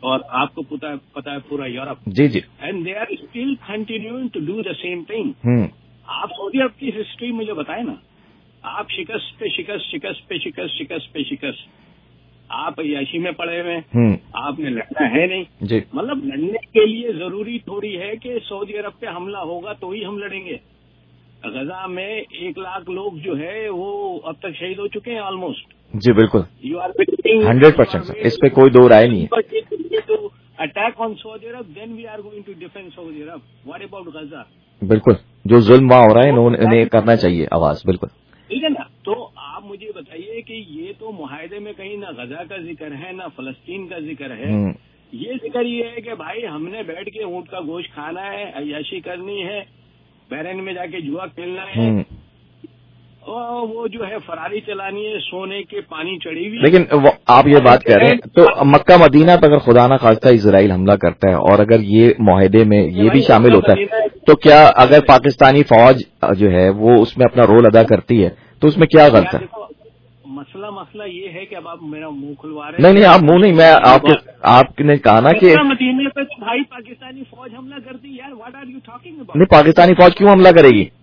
اور آپ کو پتا ہے پورا یورپ. جی جی. And they are still continuing to do the same thing. آپ سعودی عرب کی ہسٹری مجھے بتائیں نا. آپ شکست پہ شکست شکست پہ شکست شکست پہ شکست. آپ عیاشی میں پڑے ہوئے ہیں, آپ نے لڑنا ہے نہیں. جی. مطلب لڑنے کے لیے ضروری تھوڑی ہے کہ سعودی عرب پہ حملہ ہوگا تو ہی ہم لڑیں گے. غزہ میں 1 لاکھ لوگ جو ہے وہ اب تک شہید ہو چکے ہیں آلموسٹ. جی بالکل 100%. اس پہ کوئی دو رائے نہیں ہے. Attack on Saudi Arab then we are going to defend Saudi Arab. What about Gaza? بالکل, جو ظلم وہاں ہو رہا ہے انہیں کرنا چاہیے آواز. بالکل ٹھیک ہے نا. تو آپ مجھے بتائیے کہ یہ تو معاہدے میں کہیں نہ غزہ کا ذکر ہے نہ فلسطین کا ذکر ہے. یہ ذکر یہ ہے کہ بھائی ہم نے بیٹھ کے اونٹ کا گوشت کھانا ہے, عیاشی کرنی ہے, بحرین میں جا کے جوا کھیلنا ہے, وہ جو ہے فراری چلانی ہے, سونے کے پانی چڑھی ہوئی. لیکن آپ یہ بات کہہ رہے ہیں تو مکہ مدینہ پہ اگر خدا نہ خواستہ اسرائیل حملہ کرتا ہے اور اگر یہ معاہدے میں یہ بھی شامل ہوتا ہے تو کیا اگر پاکستانی فوج جو ہے وہ اس میں اپنا رول ادا کرتی ہے تو اس میں کیا غلط ہے؟ مسئلہ یہ ہے کہ اب آپ میرا منہ کھلوا رہے ہیں. نہیں آپ منہ نہیں, میں آپ نے کہا نا کہ مدینے پہ بھائی پاکستانی فوج حملہ کرتی. یار what are you talking about? نہیں, پاکستانی فوج کیوں حملہ کرے گی؟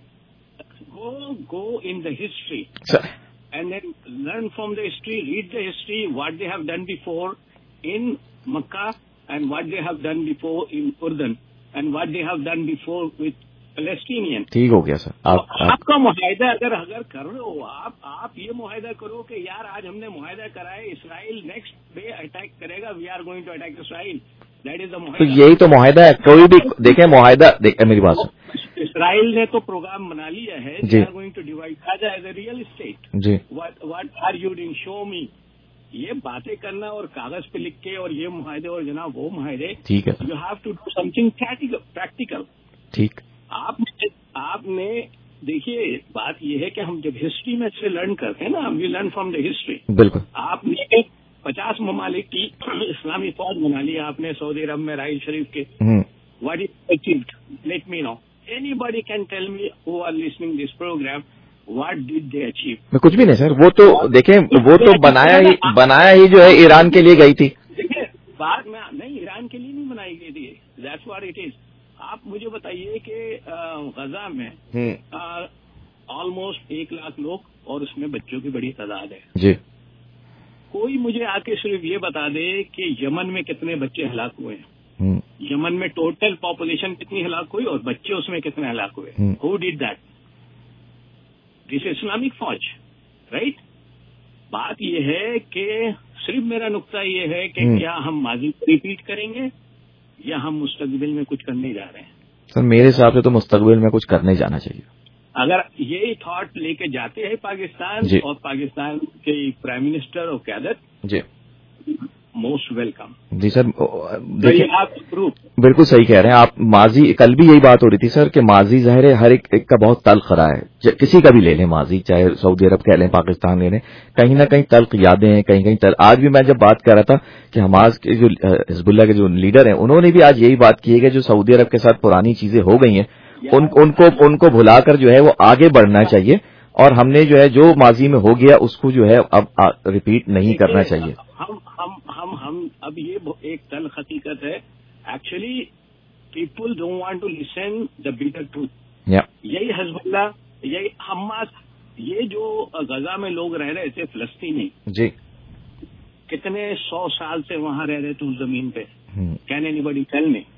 Go in the history and then learn from the history, read the history, what they have done before in Makkah and what they have done before in Urdun and what they have done before with Palestinian. ٹھیک ہو گیا سر. آپ کا معاہدہ اگر کر رہے ہو آپ یہ معاہدہ کرو کہ یار آج ہم نے معاہدہ کرا ہے اسرائیل نیکسٹ ڈے اٹیک کرے گا, we are going to attack Israel. That is the معاہدہ. تو یہی تو معاہدہ ہے. کوئی بھی دیکھیں معاہدہ, میری بات سن, اسرائیل نے تو پروگرام بنا لیا ہے. They are going to divide Gaza as a real estate. جی. What are you doing show me. یہ باتیں کرنا اور کاغذ پہ لکھ کے اور یہ معاہدے اور جناب وہ معاہدے, ٹھیک ہے, you have to do something practical. ٹھیک. آپ نے دیکھیے بات یہ ہے کہ ہم جب ہسٹری میں سے لرن کرتے ہیں نا, we learn from the history. بالکل. آپ نے 50 ممالک کی اسلامی فوج بنا لی آپ نے سعودی عرب میں رائل شریف کے. What is achieved let me know. Anybody can tell me who are listening this program what did they achieve. میں کچھ بھی نہیں سر, وہ تو دیکھیں وہ تو بنایا ہی جو ہے ایران کے لیے گئی تھی. دیکھیں بات میں نہیں, ایران کے لیے نہیں بنائی گئی تھی. That's what it is. آپ مجھے بتائیے کہ غزہ میں آلموسٹ 1 لاکھ لوگ اور اس میں بچوں کی بڑی تعداد ہے. جی. کوئی مجھے آ کے صرف یہ بتا دے کہ یمن میں کتنے بچے ہلاک ہوئے ہیں, یمن میں ٹوٹل پاپولیشن کتنی ہلاک ہوئی اور بچے اس میں کتنے ہلاک ہوئے. Who did that? This Islamic فوج, رائٹ. بات یہ ہے کہ صرف میرا نقطہ یہ ہے کہ کیا ہم ماضی کو ریپیٹ کریں گے یا ہم مستقبل میں کچھ کرنے جا رہے ہیں. سر میرے حساب سے تو مستقبل میں کچھ کرنے جانا چاہیے. اگر یہی تھاٹ لے کے جاتے ہیں پاکستان اور پاکستان کے پرائم منسٹر اور قیادت, جی موسٹ ویلکم. جی سر دیکھیے بالکل صحیح کہہ رہے ہیں آپ. ماضی کل بھی یہی بات ہو رہی تھی سر کہ ماضی ظاہر ہے ہر ایک کا بہت تلخ رہا ہے, کسی کا بھی لے لیں ماضی, چاہے سعودی عرب کہہ لیں پاکستان لے لیں, کہیں نہ کہیں تلخ یادیں ہیں, کہیں تلخ. آج بھی میں جب بات کر رہا تھا کہ حماس کے جو حزب اللہ کے جو لیڈر ہیں انہوں نے بھی آج یہی بات کی ہے کہ جو سعودی عرب کے ساتھ پرانی چیزیں ہو گئی ہیں ان کو بھلا کر جو ہے وہ آگے بڑھنا چاہیے, اور ہم نے جو ہے جو ماضی میں ہو گیا اس کو جو ہے اب ریپیٹ نہیں کرنا چاہیے. ہم اب یہ ایک تلخ حقیقت ہے. Actually people don't want to listen the bitter truth. یہی حزب اللہ, یہی حماس, یہ جو غزہ میں لوگ رہ رہے تھے فلسطینی, جی کتنے 100 سال سے وہاں رہ رہے تھے اس زمین پہ. Can anybody tell me?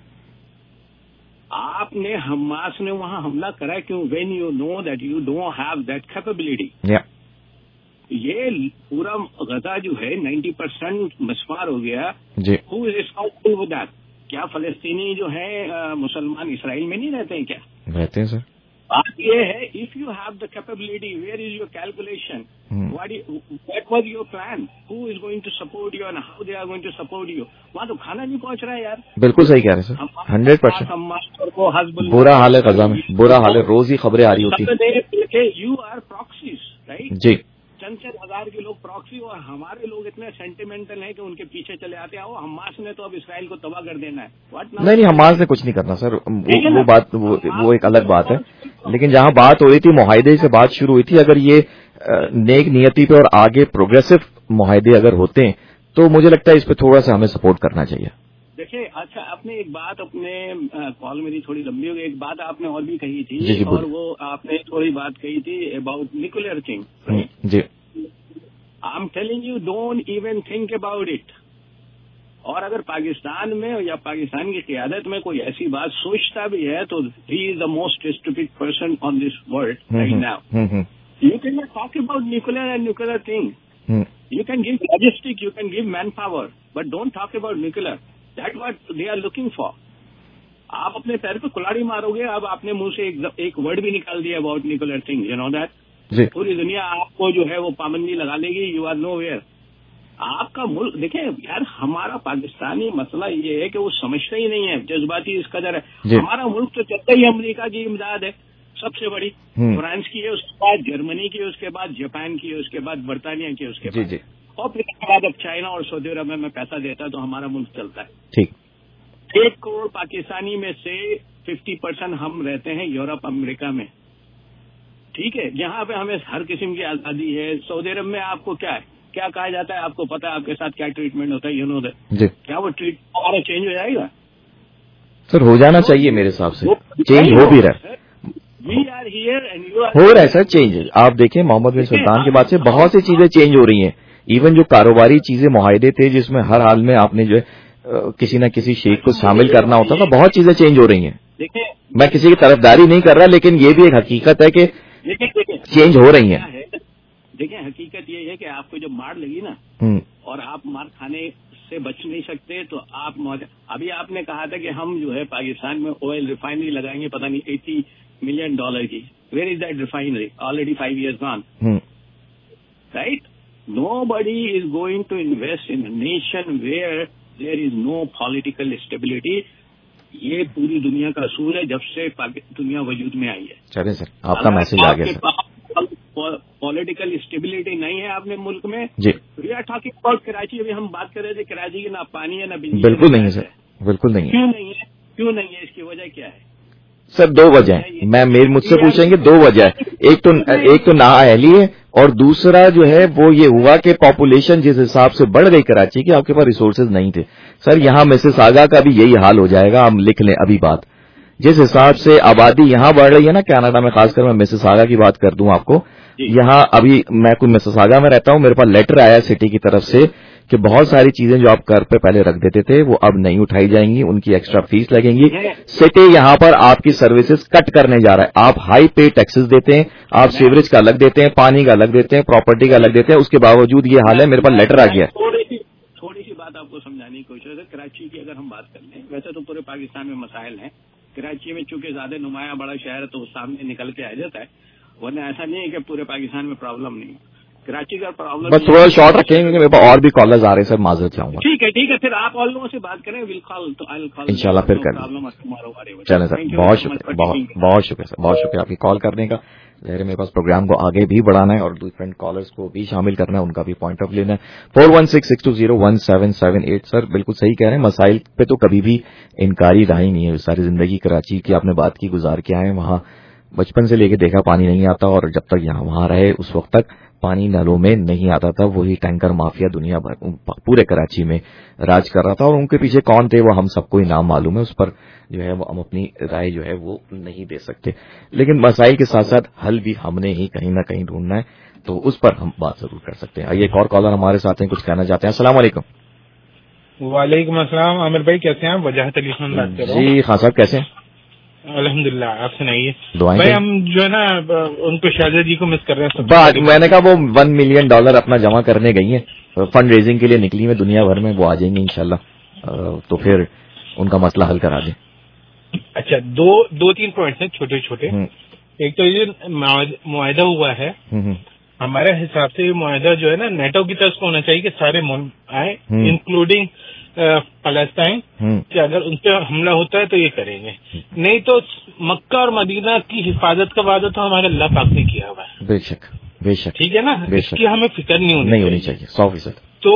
آپ نے حماس نے وہاں حملہ کرا کیوں؟ When you know that you don't have that capability. یہ پورا غزہ جو ہے 90% مسمار ہو گیا. Who is responsible with that? کیا فلسطینی جو ہے مسلمان اسرائیل میں نہیں رہتے ہیں؟ کیا رہتے ہیں سر. بات یہ ہے if you have the capability, where is your calculation, what was your plan, who is going to support you and how they are going to support you. وہاں تو کھانا نہیں پہنچ رہا ہے یار. بالکل صحیح کہہ رہے ہیں سر, 100%. برا حال ہے غزہ میں, برا حال ہے, روز ہی خبریں آ رہی ہوتی ہیں. You are proxies, right. جی. چند ہزار کے لوگ پراکسی, اور ہمارے لوگ اتنے سینٹیمنٹل ہیں کہ ان کے پیچھے چلے آتے ہیں. حماس نے تو اب اسرائیل کو تباہ کر دینا ہے. نہیں حماس نے کچھ نہیں کرنا سر, وہ بات وہ ایک الگ بات ہے. لیکن جہاں بات ہو رہی تھی معاہدے سے بات شروع ہوئی تھی, اگر یہ نیک نیتی پہ اور آگے پروگریسو معاہدے اگر ہوتے ہیں تو مجھے لگتا ہے اس پہ تھوڑا سا ہمیں سپورٹ کرنا چاہیے. دیکھیں اچھا آپ نے ایک بات اپنے کال میری تھوڑی لمبی ہو گئی, ایک بات آپ نے اور بھی کہی تھی اور وہ آپ نے تھوڑی بات کہی تھی اباؤٹ نیوکلیر تھنگ. جی I am telling you don't even think about it. اور اگر پاکستان میں یا پاکستان کی قیادت میں کوئی ایسی بات سوچتا بھی ہے تو he is the most stupid person on this world right now. You can not talk about nuclear and nuclear thing. You can give logistics, you can give manpower, but don't talk about nuclear. That's what they are looking for. آپ اپنے پیر پہ کلاڑی مارو گے. اب آپ نے منہ سے ایک ورڈ بھی نکال دیا about nuclear thing, you know that. پوری دنیا آپ کو جو ہے وہ پابندی لگا لے گی. You are nowhere. آپ کا ملک دیکھیں یار, ہمارا پاکستانی مسئلہ یہ ہے کہ وہ سمجھتا ہی نہیں ہے, جذباتی اس قدر ہے. ہمارا ملک تو چلتا ہی امریکہ کی امداد ہے سب سے بڑی, فرانس کی ہے, اس کے بعد جرمنی کی, اس کے بعد جاپان کی, اس کے بعد برطانیہ کی, اس کے بعد اور پھر اس کے بعد اب چائنا اور سعودی عرب میں پیسہ دیتا ہے تو ہمارا ملک چلتا ہے. ٹھیک. 1 کروڑ پاکستانی میں سے 50% ہم رہتے ہیں یورپ امریکہ میں. ٹھیک ہے, جہاں پہ ہمیں ہر قسم کی آزادی ہے. سعودی عرب میں آپ کو کیا ہے, کیا کہا جاتا ہے, آپ کو پتا ہے آپ کے ساتھ کیا ٹریٹمنٹ ہوتا ہے, یو نو دیٹ. کیا وہ ٹریٹمنٹ ہمارا چینج ہو جائے گا؟ سر ہو جانا چاہیے میرے حساب سے, چینج ہو بھی رہا ہے. ہو رہا ہے سر چینج. آپ دیکھیں محمد بن سلطان کے بعد سے بہت سی چیزیں چینج ہو رہی ہیں. ایون جو کاروباری چیزیں معاہدے تھے جس میں ہر حال میں آپ نے جو ہے کسی نہ کسی شیخ کو شامل کرنا ہوتا تھا, بہت چیزیں چینج ہو رہی ہیں. میں کسی کی طرفداری نہیں کر رہا, لیکن یہ بھی ایک حقیقت ہے کہ چینج ہو رہی ہیں. دیکھیں حقیقت یہ ہے کہ آپ کو جب مار لگی نا اور آپ مار کھانے سے بچ نہیں سکتے تو آپ ابھی آپ نے کہا تھا کہ ہم جو ہے پاکستان میں آئل ریفائنری لگائیں گے پتہ نہیں $80 million کی. Where is that refinery? Already 5 years gone. Right? Nobody is going to invest in a nation where there is no political stability. یہ پوری دنیا کا اصول ہے جب سے دنیا وجود میں آئی ہے. چلیں سر, آپ کا میسج آ گیا. پولیٹیکل اسٹیبلٹی نہیں ہے اپنے ملک میں. جی we are talking about Karachi. ابھی ہم بات کر رہے تھے کراچی کی, نہ پانی ہے نہ بجلی. بالکل نہیں ہے سر, بالکل نہیں ہے. کیوں نہیں ہے؟ اس کی وجہ کیا ہے سر؟ 2 وجہ ہیں. مجھ سے پوچھیں گے 2 وجہ ہے. ایک تو نااہلی ہے, اور دوسرا جو ہے وہ یہ ہوا کہ پاپولیشن جس حساب سے بڑھ گئی کراچی کی, آپ کے پاس ریسورسز نہیں تھے. سر یہاں مسیساگا کا بھی یہی حال ہو جائے گا. ہم لکھ لیں ابھی بات, جس حساب سے آبادی یہاں بڑھ رہی ہے نا کینیڈا میں, خاص کر میں مسیساگا کی بات کر دوں آپ کو. یہاں ابھی میں کوئی مسیساگا میں رہتا ہوں, میرے پاس لیٹر آیا سٹی کی طرف سے کہ بہت ساری چیزیں جو آپ گھر پہ پہلے رکھ دیتے تھے وہ اب نہیں اٹھائی جائیں گی, ان کی ایکسٹرا فیس لگیں گی. سٹی یہاں پر آپ کی سروسز کٹ کرنے جا رہا ہے. آپ ہائی پے ٹیکسز دیتے ہیں, آپ سیوریج کا الگ دیتے ہیں, پانی کا الگ دیتے ہیں, پراپرٹی کا الگ دیتے ہیں, اس کے باوجود یہ حال ہے. میرے پاس لیٹر آ گیا. تھوڑی سی بات آپ کو سمجھانے کی کوشش ہے. کراچی کی اگر ہم بات کر لیں, ویسے تو پورے پاکستان میں مسائل ہیں. کراچی میں چونکہ زیادہ نمایاں بڑا شہر ہے تو سامنے نکل کے آ جاتا ہے, ورنہ ایسا نہیں ہے کہ پورے پاکستان میں پرابلم نہیں. کراچی کا پرابلم بس تھوڑا شارٹ رکھیں گے, میرے پاس اور بھی کالرز آ رہے ہیں سر, معذرت چاہوں گا. ٹھیک ہے پھر آپ اور لوگوں سے بات کریں. ول کال تو آئی ول کال انشاءاللہ پھر کر لیں. چلیں سر, بہت شکریہ, بہت شکریہ سر, بہت شکریہ آپ کی کال کرنے کا. ظاہر میرے پاس پروگرام کو آگے بھی بڑھانا ہے اور ڈفرینٹ کالرز کو بھی شامل کرنا ہے, ان کا بھی پوائنٹ آف لینا ہے. 4166201778. سر بالکل صحیح کہہ رہے ہیں, مسائل پہ تو کبھی بھی انکاری رہی نہیں ہے. ساری زندگی کراچی کی آپ نے بات کی, گزار کے آئے, وہاں بچپن سے لے کے دیکھا پانی نہیں آتا, اور جب تک یہاں وہاں رہے اس وقت تک پانی نلوں میں نہیں آتا تھا. وہی ٹینکر مافیا دنیا بھر پورے کراچی میں راج کر رہا تھا, اور ان کے پیچھے کون تھے وہ ہم سب کو ہی نام معلوم ہے. اس پر جو ہے وہ ہم اپنی رائے جو ہے وہ نہیں دے سکتے, لیکن مسائل کے ساتھ ساتھ حل بھی ہم نے ہی کہیں نہ کہیں ڈھونڈنا ہے, تو اس پر ہم بات ضرور کر سکتے ہیں. آئیے ایک اور کالر ہمارے ساتھ ہیں, کچھ کہنا چاہتے ہیں. السلام علیکم. وعلیکم السلام. عامر بھائی کیسے ہیں آپ؟ وجاہت علی خان بات کر رہا ہوں. جی خان صاحب کیسے ہیں؟ الحمدللہ, آپ سنائیے. بھائی ہم جو ہے نا ان کو شاہزادہ جی کو مس کر رہے ہیں. بات میں نے کہا وہ $1 million اپنا جمع کرنے گئی ہیں, فنڈ ریزنگ کے لیے نکلی میں دنیا بھر میں, وہ آ جائیں گے انشاءاللہ, تو پھر ان کا مسئلہ حل کرا دیں. اچھا, 2-3 پوائنٹس ہیں چھوٹے چھوٹے. ایک تو یہ معاہدہ ہوا ہے, ہمارے حساب سے یہ معاہدہ جو ہے نا نیٹو کی طرف سے ہونا چاہیے کہ سارے ملک آئیں, انکلوڈنگ فلسطین, کہ اگر ان پہ حملہ ہوتا ہے تو یہ کریں گے. نہیں تو مکہ اور مدینہ کی حفاظت کا وعدہ تو ہمارے اللہ پاک نے کیا ہوا ہے. بے شک بے شک, ٹھیک ہے نا, اس کی ہمیں فکر نہیں ہونی چاہیے 100%. تو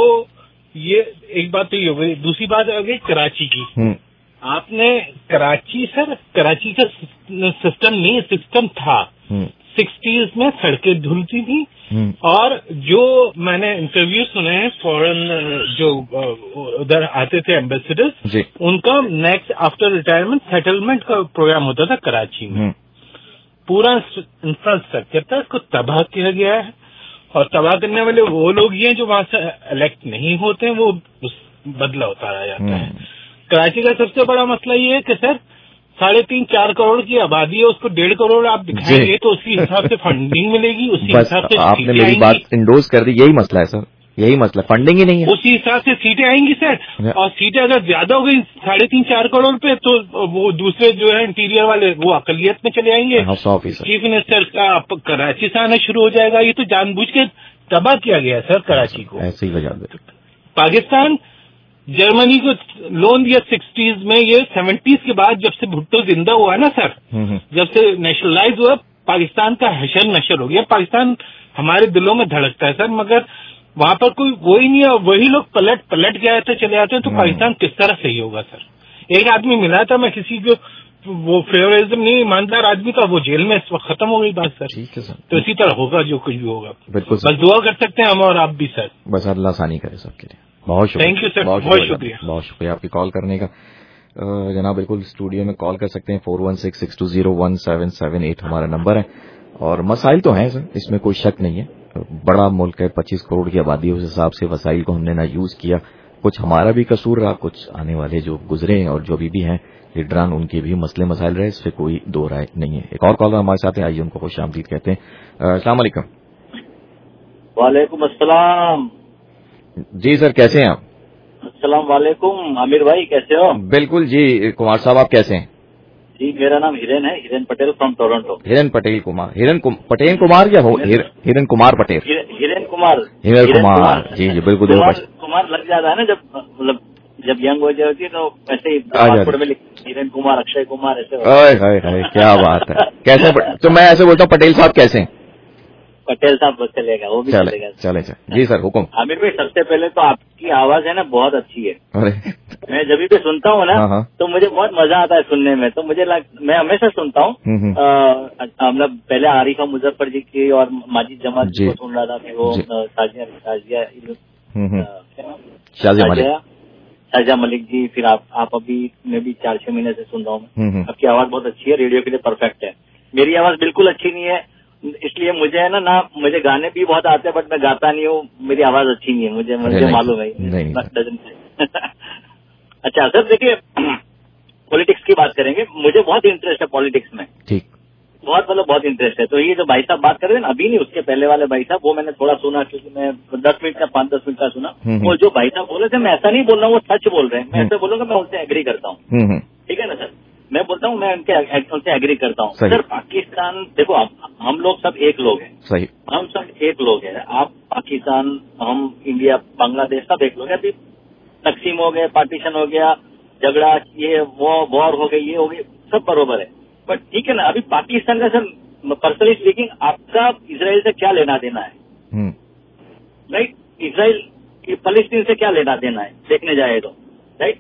یہ ایک بات تو یہ ہو گئی. دوسری بات آ گئی کراچی کی. آپ نے کراچی کا سسٹم نہیں, سسٹم تھا. 60s में सड़कें धुलती थी, और जो मैंने इंटरव्यू सुने हैं फॉरेन जो उधर आते थे एम्बेसडर्स, उनका नेक्स्ट आफ्टर रिटायरमेंट सेटलमेंट का प्रोग्राम होता था कराची में। पूरा इंफ्रास्ट्रक्चर था, उसको तबाह किया गया है, और तबाह करने वाले वो लोग ही हैं जो वहां से इलेक्ट नहीं होते हैं, वो बदला उतारा जाता है। कराची का सबसे बड़ा मसला ये है कि सर 3.5-4 करोड़ की आबादी है, उसको 1.5 करोड़ आप दिखाएंगे तो उसी हिसाब से फंडिंग मिलेगी, उसी हिसाब से आपने मेरी बात इंडोर्स कर दी। यही मसला है सर, यही मसला, फंडिंग ही नहीं है, उसी हिसाब से सीटें आएंगी सर। और सीटें अगर ज्यादा हो गई 3.5-4 करोड़ पे, तो वो दूसरे जो है इंटीरियर वाले वो अकलियत में चले आएंगे। चीफ मिनिस्टर का कराची से आना शुरू हो जाएगा। ये तो जानबूझ के तबाह किया गया है सर कराची को। ऐसे ही वजह पाकिस्तान जर्मनी को लोन दिया 60s में, ये 70s के बाद जब से भुट्टो जिंदा हुआ ना सर, जब से नेशनलाइज हुआ, पाकिस्तान का हशर नशर हो गया। पाकिस्तान हमारे दिलों में धड़कता है सर, मगर वहां पर कोई वही नहीं है, वही लोग पलट गए थे, चले आते हैं, तो पाकिस्तान किस तरह सही होगा सर। एक आदमी मिला था, मैं किसी को, वो फेवरिज्म नहीं, ईमानदार आदमी था, वो जेल में, इस वक्त खत्म हो गई बात सर। ठीक है सर, तो इसी तरह होगा जो कुछ भी होगा। बिल्कुल बस दुआ कर सकते हैं हम और आप भी सर। बस अल्लाह आसानी करे सबके लिए। बहुत शुक्रिया। थैंक यू सर, बहुत शुक्रिया, बहुत शुक्रिया आपकी कॉल करने का। जनाब बिल्कुल स्टूडियो में कॉल कर सकते हैं, 4166201778 हमारा नंबर है। और मसाइल तो हैं सर, इसमें कोई शक नहीं है, बड़ा मुल्क है, 25 करोड़ की आबादी, उस हिसाब से वसाइल को हमने ना यूज किया, कुछ हमारा भी कसूर रहा, कुछ आने वाले जो गुजरे हैं और जो अभी भी हैं लीडरान, उनके भी मसले मसाइल रहे, इससे कोई दो राय नहीं है। एक और कॉलर हमारे साथ है, आइए उनको खुश आमदीद कहते हैं। अस्सलाम वालेकुम। वालेकुम अस्सलाम। जी सर, कैसे हैं आप? अस्सलाम वालेकुम। आमिर भाई कैसे हो? बिल्कुल जी कुमार साहब, आप कैसे हैं? जी मेरा नाम हिरेन है, हिरेन पटेल फ्रॉम टोरंटो। हिरेन पटेल कुमार, पटेल कुमार या हिरेन कुमार पटेल? हिरेन कुमार। जी जी बिल्कुल। कुमार लग जाता है ना जब, मतलब जब यंग हो जाती है तो ऐसे ही पासपोर्ट में हिरेन कुमार, अक्षय कुमार ऐसे। क्या बात है, कैसे? तो मैं ऐसे बोलता हूँ, पटेल साहब कैसे हैं? पटेल साहब बस चलेगा, वो भी चलेगा। चले जी सर, हुक्म। आमिर भाई सबसे पहले तो आपकी आवाज है ना बहुत अच्छी है। मैं जब भी सुनता हूँ ना तो मुझे बहुत मजा आता है सुनने में, तो मुझे मैं हमेशा सुनता हूँ। मतलब पहले आरिफा मुजफ्फर जी की और माजिद जमात जी को सुन रहा था, फिर वो शाजिया मलिक जी, फिर आप अभी मैं भी 4-6 महीने से सुन रहा हूँ। आपकी आवाज बहुत अच्छी है, रेडियो के लिए परफेक्ट है। मेरी आवाज बिल्कुल अच्छी नहीं है, इसलिए मुझे है ना मुझे गाने भी बहुत आते हैं, बट मैं गाता नहीं हूँ, मेरी आवाज अच्छी नहीं है, मुझे मालूम है। अच्छा सर देखिए, पॉलिटिक्स की बात करेंगे, मुझे बहुत इंटरेस्ट है पॉलिटिक्स में। ठीक, बहुत मतलब बहुत इंटरेस्ट है। तो ये जो भाई साहब बात कर रहे हैं ना अभी नहीं, उसके पहले वाले भाई साहब, वो मैंने थोड़ा सुना, क्योंकि मैं 5-10 मिनट का सुना। वो जो भाई साहब बोले थे, मैं ऐसा नहीं बोल रहा हूँ वो सच बोल रहे हैं, मैं ऐसे बोलूंगा, मैं उनसे एग्री करता हूँ। ठीक है ना सर, मैं बोलता हूँ मैं उनसे एग्री करता हूँ। सर पाकिस्तान देखो, हम लोग सब एक लोग हैं। सही, हम सब एक लोग हैं। आप पाकिस्तान, हम इंडिया, बांग्लादेश सब एक लोग हैं। अभी तकसीम हो गए, पार्टीशन हो गया, झगड़ा, ये वॉर हो गई, ये हो गई, सब बरोबर है। बट ठीक है ना, अभी पाकिस्तान का सर पर्सनली स्पीकिंग, आपका इजराइल से क्या लेना देना है? राइट, इजराइल फलस्तीन से क्या लेना देना है देखने जाए तो, राइट?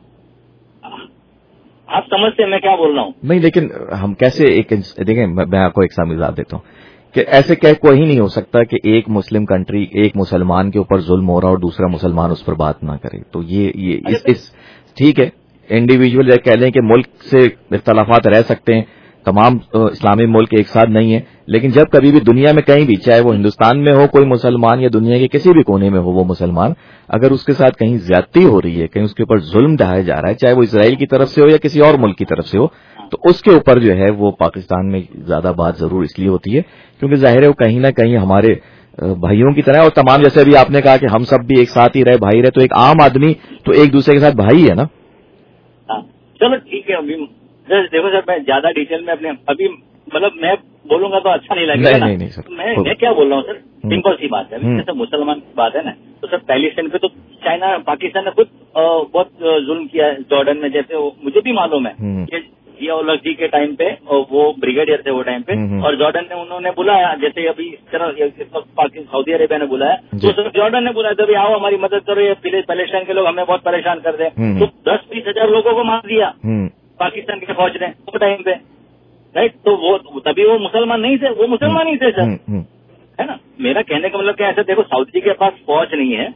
आप समझते हैं मैं क्या बोल रहा हूँ? नहीं, लेकिन हम कैसे देखें, मैं आपको एक सा मिसाल देता हूँ कि ऐसे क्या कोई नहीं हो सकता कि एक मुस्लिम कंट्री एक मुसलमान के ऊपर जुल्म हो रहा और दूसरा मुसलमान उस पर बात ना करे। तो ये ठीक है, इंडिविजुअल कह लें कि मुल्क से इख्तलाफात रह सकते हैं, तमाम इस्लामी मुल्क एक साथ नहीं है, लेकिन जब कभी भी दुनिया में कहीं भी, चाहे वो हिंदुस्तान में हो कोई मुसलमान या दुनिया के किसी भी कोने में हो वो मुसलमान, अगर उसके साथ कहीं ज्यादती हो रही है, कहीं उसके ऊपर जुल्म ढाया जा रहा है, चाहे वो इसराइल की तरफ से हो या किसी और मुल्क की तरफ से हो, तो उसके ऊपर जो है वो पाकिस्तान में ज्यादा बात जरूर इसलिए होती है क्योंकि जाहिर है वो कहीं ना कहीं हमारे भाइयों की तरह है। और तमाम, जैसे अभी आपने कहा कि हम सब भी एक साथ ही रहे, भाई रहे, तो एक आम आदमी तो एक दूसरे के साथ भाई है ना। चलो ठीक है, अभी देखो सर, मैं ज्यादा डिटेल में अपने अभी मतलब मैं बोलूंगा तो अच्छा नहीं लगेगा। नहीं सर, मैं क्या बोल रहा हूँ सर, सिंपल सी बात है। जैसे मुसलमान की बात है ना, तो सर पैलेस्टाइन पे तो चाइना, पाकिस्तान ने खुद बहुत जुल्म किया है। जॉर्डन में जैसे मुझे भी मालूम है कि जिया-उल-हक के टाइम पे वो ब्रिगेडियर थे वो टाइम पे, और जॉर्डन ने उन्होंने बुलाया, जैसे अभी इस तरह पाकिस्तान, सऊदी अरेबिया ने बुलाया, तो सर जॉर्डन ने बुलाया था, आओ हमारी मदद करो, ये पैलेस्टाइन के लोग हमें बहुत परेशान कर दे। तो 10-20 हजार लोगों को मार दिया पाकिस्तान के फौज ने वो टाइम पे। राइट। तो वो तभी वो मुसलमान नहीं थे, वो मुसलमान ही थे सर, है ना। मेरा कहने का मतलब क्या है सर, देखो सऊदी के पास फौज नहीं है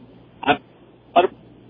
और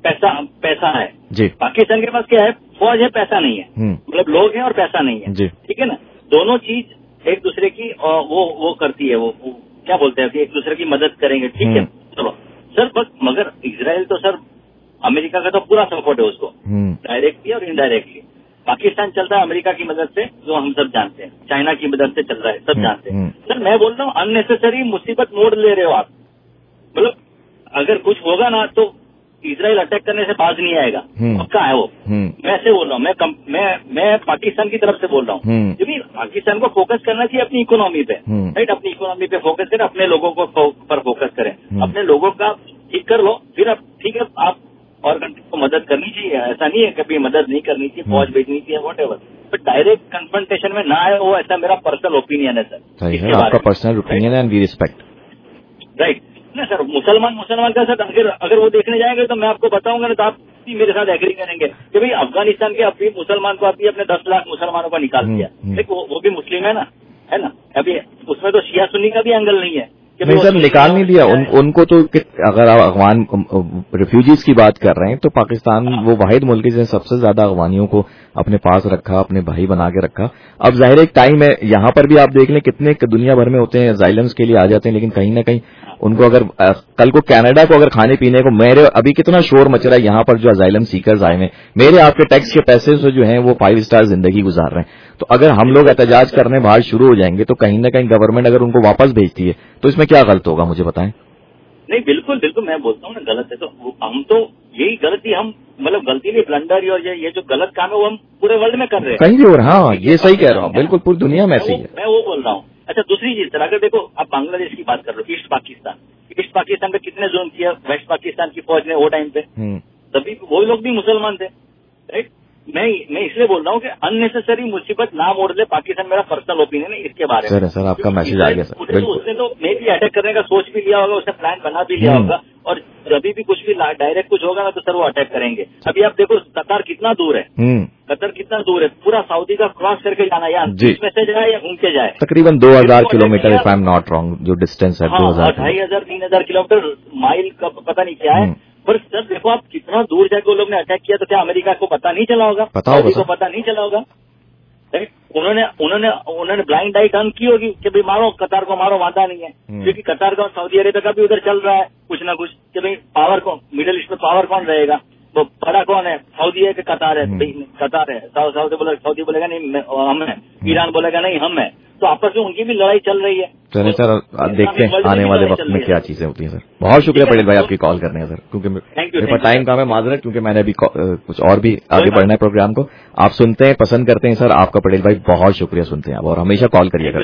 पैसा है जी। पाकिस्तान के पास क्या है, फौज है, पैसा नहीं है, मतलब लोग हैं और पैसा नहीं है, ठीक है ना। दोनों चीज एक दूसरे की वो करती है, वो क्या बोलते हैं कि एक दूसरे की मदद करेंगे, ठीक है। चलो सर, बस मगर इजराइल तो सर अमेरिका का तो पूरा सपोर्ट है उसको, डायरेक्टली और इनडायरेक्टली। पाकिस्तान चलता है अमेरिका की मदद से, जो हम सब जानते हैं, चाइना की मदद से चल रहा है, सब जानते हैं। सर मैं बोल रहा हूँ अननेसेसरी मुसीबत मोड़ ले रहे हो आप, मतलब अगर कुछ होगा ना तो इजराइल अटैक करने से बाज नहीं आएगा, पक्का है वो। मैं ऐसे बोल रहा हूँ, मैं पाकिस्तान की तरफ से बोल रहा हूँ, क्योंकि पाकिस्तान को फोकस करना चाहिए अपनी इकोनॉमी पे, राइट। अपनी इकोनॉमी पे फोकस करें, अपने लोगों को पर फोकस करें, अपने लोगों का ठीक कर लो, फिर अब ठीक है आप और कंट्री को मदद करनी चाहिए, ऐसा नहीं है कभी मदद नहीं करनी चाहिए, फौज भेजनी चाहिए, whatever, but direct confrontation में ना आए, वो ऐसा मेरा पर्सनल ओपिनियन है सर। सही है, आपका पर्सनल ओपिनियन है एंड वी रिस्पेक्ट, राइट ना सर। मुसलमान का सर अगर वो देखने जाएंगे तो मैं आपको बताऊंगा ना, तो आप भी मेरे साथ एग्री करेंगे कि भाई अफगानिस्तान के अभी मुसलमान को अभी अपने 10 लाख मुसलमानों को निकाल दिया, देखो वो भी मुस्लिम है ना, अभी उसमें तो शिया सुन्नी का भी एंगल नहीं है। नहीं सर, निकाल नहीं दिया उनको तो। अगर आप अफगान रिफ्यूजीज की बात कर रहे हैं तो पाकिस्तान वो वाहिद मुल्क है जिसने सबसे ज्यादा अफगानियों को अपने पास रखा, अपने भाई बना के रखा। अब जाहिर एक टाइम है, यहाँ पर भी आप देख लें कितने दुनिया भर में होते हैं, अजाइलम्स के लिए आ जाते हैं, लेकिन कहीं ना कहीं उनको अगर कल को कनाडा को अगर खाने पीने को, मेरे अभी कितना शोर मच रहा है यहाँ पर जो अजाइलम सीकर्स आए हैं, मेरे आपके टैक्स के पैसे से जो हैं वो 5 स्टार जिंदगी गुजार रहे हैं। तो अगर हम लोग एहतजाज करने बाहर शुरू हो जाएंगे तो कहीं ना कहीं गवर्नमेंट अगर उनको वापस भेजती है तो इसमें क्या गलत होगा, मुझे बताएं। नहीं बिल्कुल मैं बोलता हूँ ना गलत है, तो हम तो यही गलती हम मतलब गलती नहीं, ब्लंडर और ये जो गलत काम है वो हम पूरे वर्ल्ड में कर रहे हैं कहीं भी। और हाँ, ये सही कह रहा हूँ, बिल्कुल पूरी दुनिया में ऐसी है, मैं वो बोल रहा हूँ। अच्छा दूसरी चीज सर, अगर देखो आप बांग्लादेश की बात कर रहे हो, ईस्ट पाकिस्तान पे कितने जुल्म किया वेस्ट पाकिस्तान की फौज ने वो टाइम पे, तभी वो लोग भी मुसलमान थे, राइट। मैं इसलिए बोल रहा हूँ कि अननेसेसरी मुसीबत ना मोड़ ले पाकिस्तान, मेरा पर्सनल ओपिनियन है इसके बारे में। सर आपका मैसेज आ गया सर। उसने तो मे भी अटैक करने का सोच भी लिया होगा, उसने प्लान बना भी लिया होगा, और जब भी कुछ भी डायरेक्ट कुछ होगा ना तो सर वो अटैक करेंगे। अभी आप देखो कतर कितना दूर है, पूरा सऊदी का क्रॉस करके जाना, या बीच में से जाए या घूम के जाए, तकरीबन 2000 kilometre if I am not wrong जो डिस्टेंस है, 2500-3000 किलोमीटर माइल का पता नहीं क्या है। पर सर देखो आप कितना दूर जाके वो लोग ने अटैक किया, तो क्या अमेरिका को पता नहीं चला होगा, सऊदी को पता नहीं चला होगा, राइट। उन्होंने ब्लाइंड आई टर्न की होगी कि भाई मारो कतार को, मारो, वादा नहीं है, क्योंकि कतार का सऊदी अरेबिया का भी उधर चल रहा है कुछ ना कुछ कि भाई पावर कौन, मिडिल ईस्ट में पावर कौन रहेगा, वो बड़ा कौन है, सऊदी है कि कतार है, कतार है, सऊदी बोलेगा नहीं हम है, ईरान बोलेगा नहीं हम है, तो आपस में उनकी भी लड़ाई चल रही है। चलिए सर देखते हैं आने वाले वक्त में क्या चीजें होती हैं सर। बहुत शुक्रिया पटेल भाई आपकी कॉल करने का सर, क्योंकि मेरे पास टाइम कम है, माजरत, क्योंकि मैंने अभी कुछ और भी आगे बढ़ना है प्रोग्राम को। आप सुनते हैं, पसंद करते हैं सर, आपका पटेल भाई बहुत शुक्रिया, सुनते हैं आप और हमेशा कॉल करिएगा।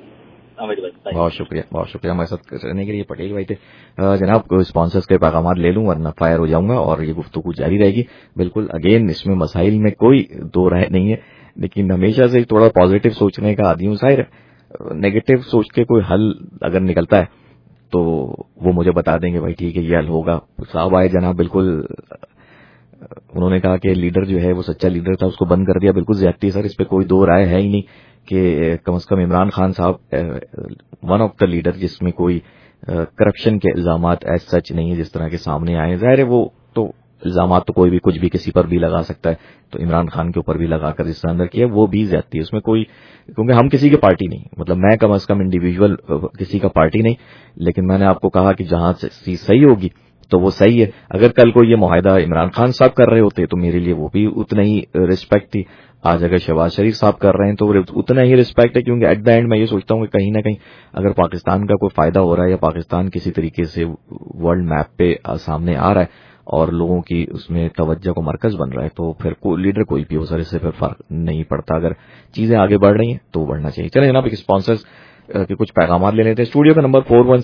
बहुत शुक्रिया हमारे साथ रहने के लिए पटेल भाई थे। जनाब स्पॉन्सर्स के पैगाम ले लूं वरना फायर हो जाऊंगा और ये गुफ्तगू जारी रहेगी। बिल्कुल अगेन इसमें मसाइल में कोई दो राय नहीं है, लेकिन हमेशा से थोड़ा पॉजिटिव सोचने का आदी हूं। साहिर नेगेटिव सोच के कोई हल अगर निकलता है तो वो मुझे बता देंगे भाई ठीक है ये हल होगा। साहब आए जनाब, बिल्कुल उन्होंने कहा कि लीडर जो है वो सच्चा लीडर था, उसको बंद कर दिया, बिल्कुल ज्यादती सर, इस पे कोई दो राय है ही नहीं कि कम से कम इमरान खान साहब वन ऑफ द लीडर जिसमें कोई करप्शन के इल्जामात एज सच नहीं है जिस तरह के सामने आए। जाहिर है वो तो इल्जामात तो कोई भी कुछ भी किसी पर भी लगा सकता है, तो इमरान खान के ऊपर भी लगाकर जिस अंदर किया वो भी ज्यादती है, उसमें कोई, क्योंकि हम किसी की पार्टी नहीं, मतलब मैं कम से कम इंडिविजुअल किसी का पार्टी नहीं, लेकिन मैंने आपको कहा कि जहां चीज सही होगी तो वो सही है। अगर कल को ये मुआहिदा इमरान खान साहब कर रहे होते तो मेरे लिए वो भी उतना ही रिस्पेक्ट थी। आज अगर शहबाज शरीफ साहब कर रहे हैं तो उतना ही रिस्पेक्ट है, क्योंकि एट द एंड मैं ये सोचता हूँ कि कहीं ना कहीं अगर पाकिस्तान का कोई फायदा हो रहा है या पाकिस्तान किसी तरीके से वर्ल्ड मैप पे सामने आ रहा है और लोगों की उसमें तवज्जो को मरकज बन रहा है, तो फिर लीडर कोई भी हो सर, इससे फिर फर्क नहीं पड़ता। अगर चीजें आगे बढ़ रही हैं तो बढ़ना चाहिए। चलें जनाब एक स्पॉन्सर्स के कुछ पैगाम ले लेते हैं। स्टूडियो का नंबर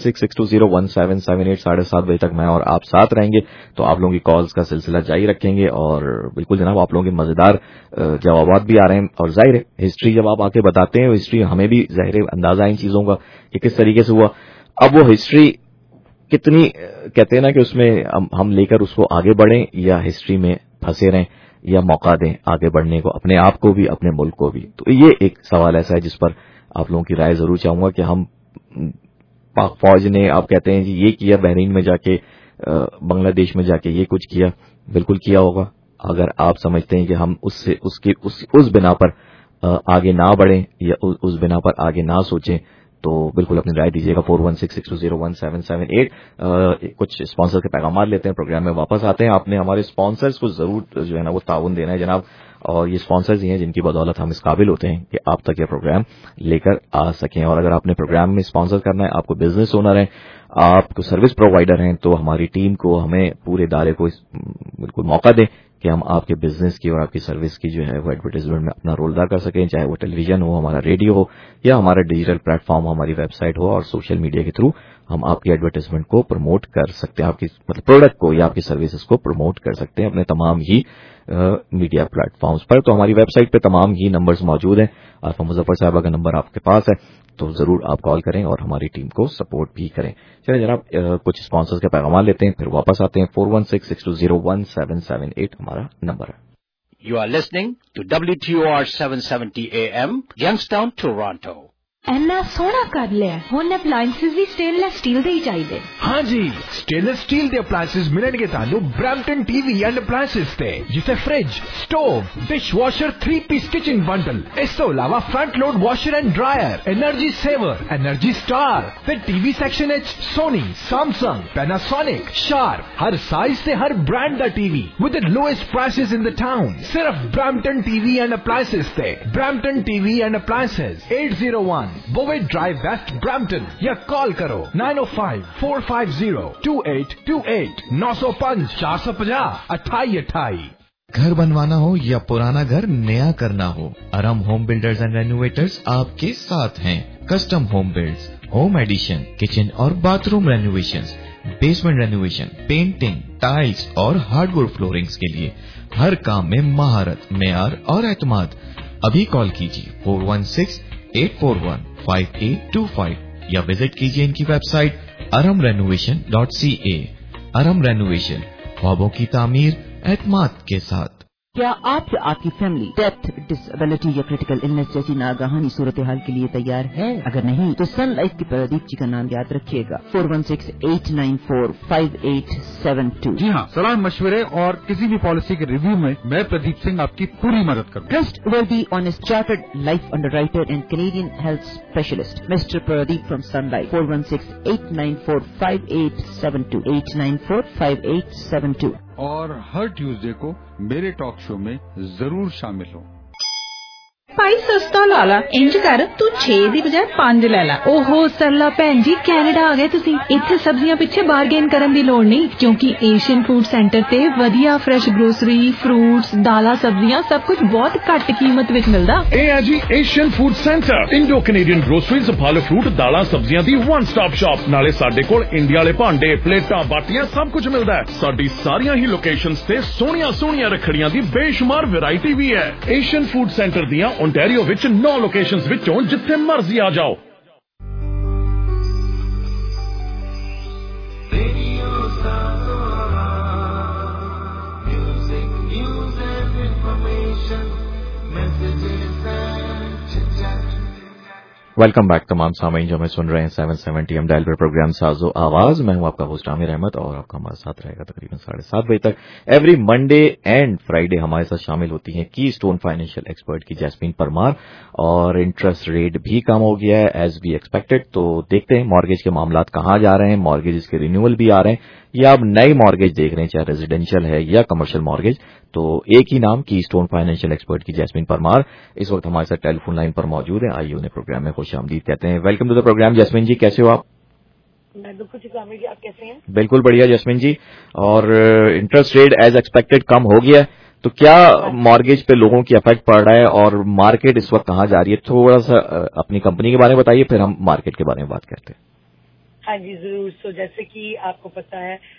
4166201778, 7:30 बजे तक मैं और आप साथ रहेंगे, तो आप लोगों की कॉल्स का सिलसिला जारी रखेंगे और बिल्कुल जनाब आप लोगों के मजेदार जवाब भी आ रहे हैं। और जाहिर है हिस्ट्री जब आप आके बताते हैं, हिस्ट्री हमें भी जाहिर है अंदाजा इन चीजों का कि किस तरीके से हुआ। अब वो हिस्ट्री कितनी कहते हैं ना कि उसमें हम लेकर उसको आगे बढ़ें या हिस्ट्री में फंसे रहें, یا موقع دیں آگے بڑھنے کو، اپنے آپ کو بھی اپنے ملک کو بھی. تو یہ ایک سوال ایسا ہے جس پر آپ لوگوں کی رائے ضرور چاہوں گا کہ ہم پاک فوج نے آپ کہتے ہیں جی یہ کیا، بحرین میں جا کے بنگلہ دیش میں جا کے یہ کچھ کیا، بالکل کیا ہوگا. اگر آپ سمجھتے ہیں کہ ہم اس بنا پر آگے نہ بڑھیں یا اس بنا پر آگے نہ سوچیں تو بالکل اپنی رائے دیجیے گا. 4166201778. کچھ اسپانسر کے پیغامات لیتے ہیں، پروگرام میں واپس آتے ہیں. آپ نے ہمارے اسپانسرز کو ضرور جو ہے نا وہ تعاون دینا ہے جناب، اور یہ اسپانسرز ہی ہیں جن کی بدولت ہم اس قابل ہوتے ہیں کہ آپ تک یہ پروگرام لے کر آ سکیں. اور اگر آپ نے پروگرام میں اسپانسر کرنا ہے، آپ کو بزنس اونر ہیں، آپ کو سروس پرووائڈر ہیں، تو ہماری ٹیم کو، ہمیں پورے ادارے کو بالکل موقع دیں کہ ہم آپ کے بزنس کی اور آپ کی سروس کی جو ہے وہ ایڈورٹائزمنٹ میں اپنا رول ادا کر سکیں، چاہے وہ ٹیلی ویژن ہو، ہمارا ریڈیو ہو، یا ہمارا ڈیجیٹل پلیٹ فارم ہو، ہماری ویب سائٹ ہو، اور سوشل میڈیا کے تھرو ہم آپ کی ایڈورٹائزمنٹ کو پروموٹ کر سکتے ہیں، آپ کی مطلب پروڈکٹ کو یا آپ کی سروسز کو پروموٹ کر سکتے ہیں اپنے تمام ہی میڈیا پلیٹ فارمز پر. تو ہماری ویب سائٹ پہ تمام ہی نمبرز موجود ہیں. عارفہ مظفر صاحبہ کا نمبر آپ کے پاس ہے تو ضرور آپ کال کریں اور ہماری ٹیم کو سپورٹ بھی کریں. چلیں جناب کچھ اسپانسرز کے پیغامات لیتے ہیں پھر واپس آتے ہیں. 4166201778 ہمارا نمبر ہے. You are listening to WTOR 770 AM, Youngstown, Toronto. اینا سونا کر لیا ہن اپلائنسز بھی سٹینلیس سٹیل دے ہی چاہیے. ہاں جی، سٹینلیس سٹیل دے اپلائنسز ملن گے تانوں Brampton T V and appliances تے، جسے fridge, stove, dishwasher, 3 piece kitchen bundle, اس تو علاوہ front load washer and dryer, energy saver, energy star تے ٹی وی سیکشن وچ سونی، سیمسنگ، پیناسونک، شارپ، ہر سائز تے ہر برانڈ دا T V with the lowest prices in the town. صرف Brampton T V and appliances تے. Brampton T V and appliances 801 بووے drive west Brampton, یا call کرو 9054502828 905-450-2828. گھر بنوانا ہو یا پرانا گھر نیا کرنا ہو، Iram home builders and renovators آپ کے ساتھ ہیں. Custom home builds, home addition, kitchen اور bathroom renovation, basement renovation, painting, tiles اور ہارڈ ووڈ فلورنگز کے لیے ہر کام میں مہارت، معیار اور اعتماد. ابھی کال کیجیے 416-841-5825 یا وزٹ کیجیے ان کی web site aramrenovation.ca. Iram renovation, خوابوں کی تعمیر اعتماد کے ساتھ. کیا آپ یا آپ کی فیملی ڈیتھ، ڈسیبلٹی یا کریٹیکل النس جیسی ناگہانی صورتحال کے لیے تیار ہے؟ اگر نہیں تو سن لائف کی پردیپ جی کا نام یاد رکھیے گا. 416-894-5872. جی ہاں، صلاح مشورے اور کسی بھی پالیسی کے ریویو میں میں پردیپ سنگھ آپ کی پوری مدد کروں. Trustworthy honest chartered life underwriter and Canadian health specialist, Mr. Pradeep from Sun Life. 416-894-5872. 894-5872. اور ہر ٹیوزڈے کو میرے ٹاک شو میں ضرور شامل ہو. ਭਾਈ ਸਸਤਾ ਲਾ ਲਾ, ਇੰਜ ਕਰ ਤੂੰ 6 ਦੀ ਬਜਾਏ 5 ਲੈ ਲੈ. ਓਹੋ ਸਰਲਾ ਭੈਣ ਜੀ, ਕੈਨੇਡਾ ਆ ਗਏ ਤੁਸੀਂ. ਇੱਥੇ ਸਬਜ਼ੀਆਂ ਪਿੱਛੇ ਬਾਰਗੇਨ ਕਰਨ ਦੀ ਲੋੜ ਨਹੀਂ, ਕਿਉਂਕਿ ਏਸ਼ੀਅਨ ਫੂਡ ਸੈਂਟਰ ਤੇ ਵਧੀਆ ਫਰੈਸ਼ ਗਰੋਸਰੀ, ਫਰੂਟਸ, ਦਾਲਾਂ, ਸਬਜ਼ੀਆਂ ਸਭ ਕੁਝ ਬਹੁਤ ਘੱਟ ਕੀਮਤ ਵਿੱਚ ਮਿਲਦਾ. ਇਹ ਹੈ ਜੀ Asian food centre, Indo Canadian groceries, ਫਲ ਫਰੂਟ, ਦਾਲਾਂ, ਸਬਜ਼ੀਆਂ ਦੀ ਵਨ ਸਟਾਪ ਸ਼ਾਪ. ਨਾਲੇ ਸਾਡੇ ਕੋਲ ਇੰਡੀਆ ਵਾਲੇ ਭਾਂਡੇ, ਪਲੇਟਾਂ, ਬਾਟੀਆਂ ਸਭ ਕੁਝ ਮਿਲਦਾ ਹੈ. ਸਾਡੀ ਸਾਰੀਆਂ ਹੀ ਲੋਕੇਸ਼ਨਸ ਤੇ ਸੋਹਣੀਆਂ ਸੋਹਣੀਆਂ ਰੱਖੜੀਆਂ ਦੀ ਬੇਸ਼ੁਮਾਰ ਵੈਰਾਈਟੀ ਵੀ ਹੈ. ਏਸ਼ੀਅਨ ਫੂਡ ਸੈਂਟਰ ਦੀਆਂ ਓਨਟਾਰੀਓ ਵਿੱਚ 9 ਲੋਕੇਸ਼ਨਸ ਵਿੱਚੋਂ ਜਿੱਥੇ ਮਰਜ਼ੀ ਆ ਜਾਓ. ویلکم بیک تمام سامعین جو ہمیں سن رہے ہیں 770 ایم ڈائل پر پروگرام ساز و آواز. میں ہوں آپ کا ہوسٹ عامر احمد اور آپ کا ہمارے ساتھ رہے گا تقریباً 7:30 بجے تک. ایوری منڈے اینڈ فرائیڈے ہمارے ساتھ شامل ہوتی ہیں کی اسٹون فائنینشیل ایکسپرٹ کی جیسمین پرمار. اور انٹرسٹ ریٹ بھی کم ہو گیا ہے ایز وی ایکسپیکٹڈ. تو دیکھتے ہیں مارگیج کے معاملات کہاں جا رہے ہیں, مارگیجز کے رینیول بھی آ رہے ہیں یا آپ نئی مارگیج دیکھ رہے ہیں, چاہے ریزیڈینشیل ہے یا کمرشل مارگیج. تو ایک ہی نام کی اسٹون فائنینشیل ایکسپرٹ کی جیسمین پرمار اس وقت ہمارے ساتھ ٹیلی فون لائن پر موجود ہیں. آئیے انہیں پروگرام میں خوش آمدید کہتے ہیں. Welcome to the program Jasmine ji, کیسے ہو آپ؟ میں بالکل ٹھیک ہوں عامر جی, آپ کیسے ہیں؟ بالکل بڑھیا جیسمین جی. اور انٹرسٹ ریٹ ایز ایکسپیکٹڈ کم ہو گیا ہے, تو کیا مارگیج پہ لوگوں کی افیکٹ پڑ رہا ہے اور مارکیٹ اس وقت کہاں جا رہی ہے؟ تھوڑا سا اپنی کمپنی کے بارے میں بتائیے, پھر ہم مارکیٹ کے بارے میں بات کرتے ہیں. ہاں جی ضرور. سو جیسے کہ آپ کو پتا ہے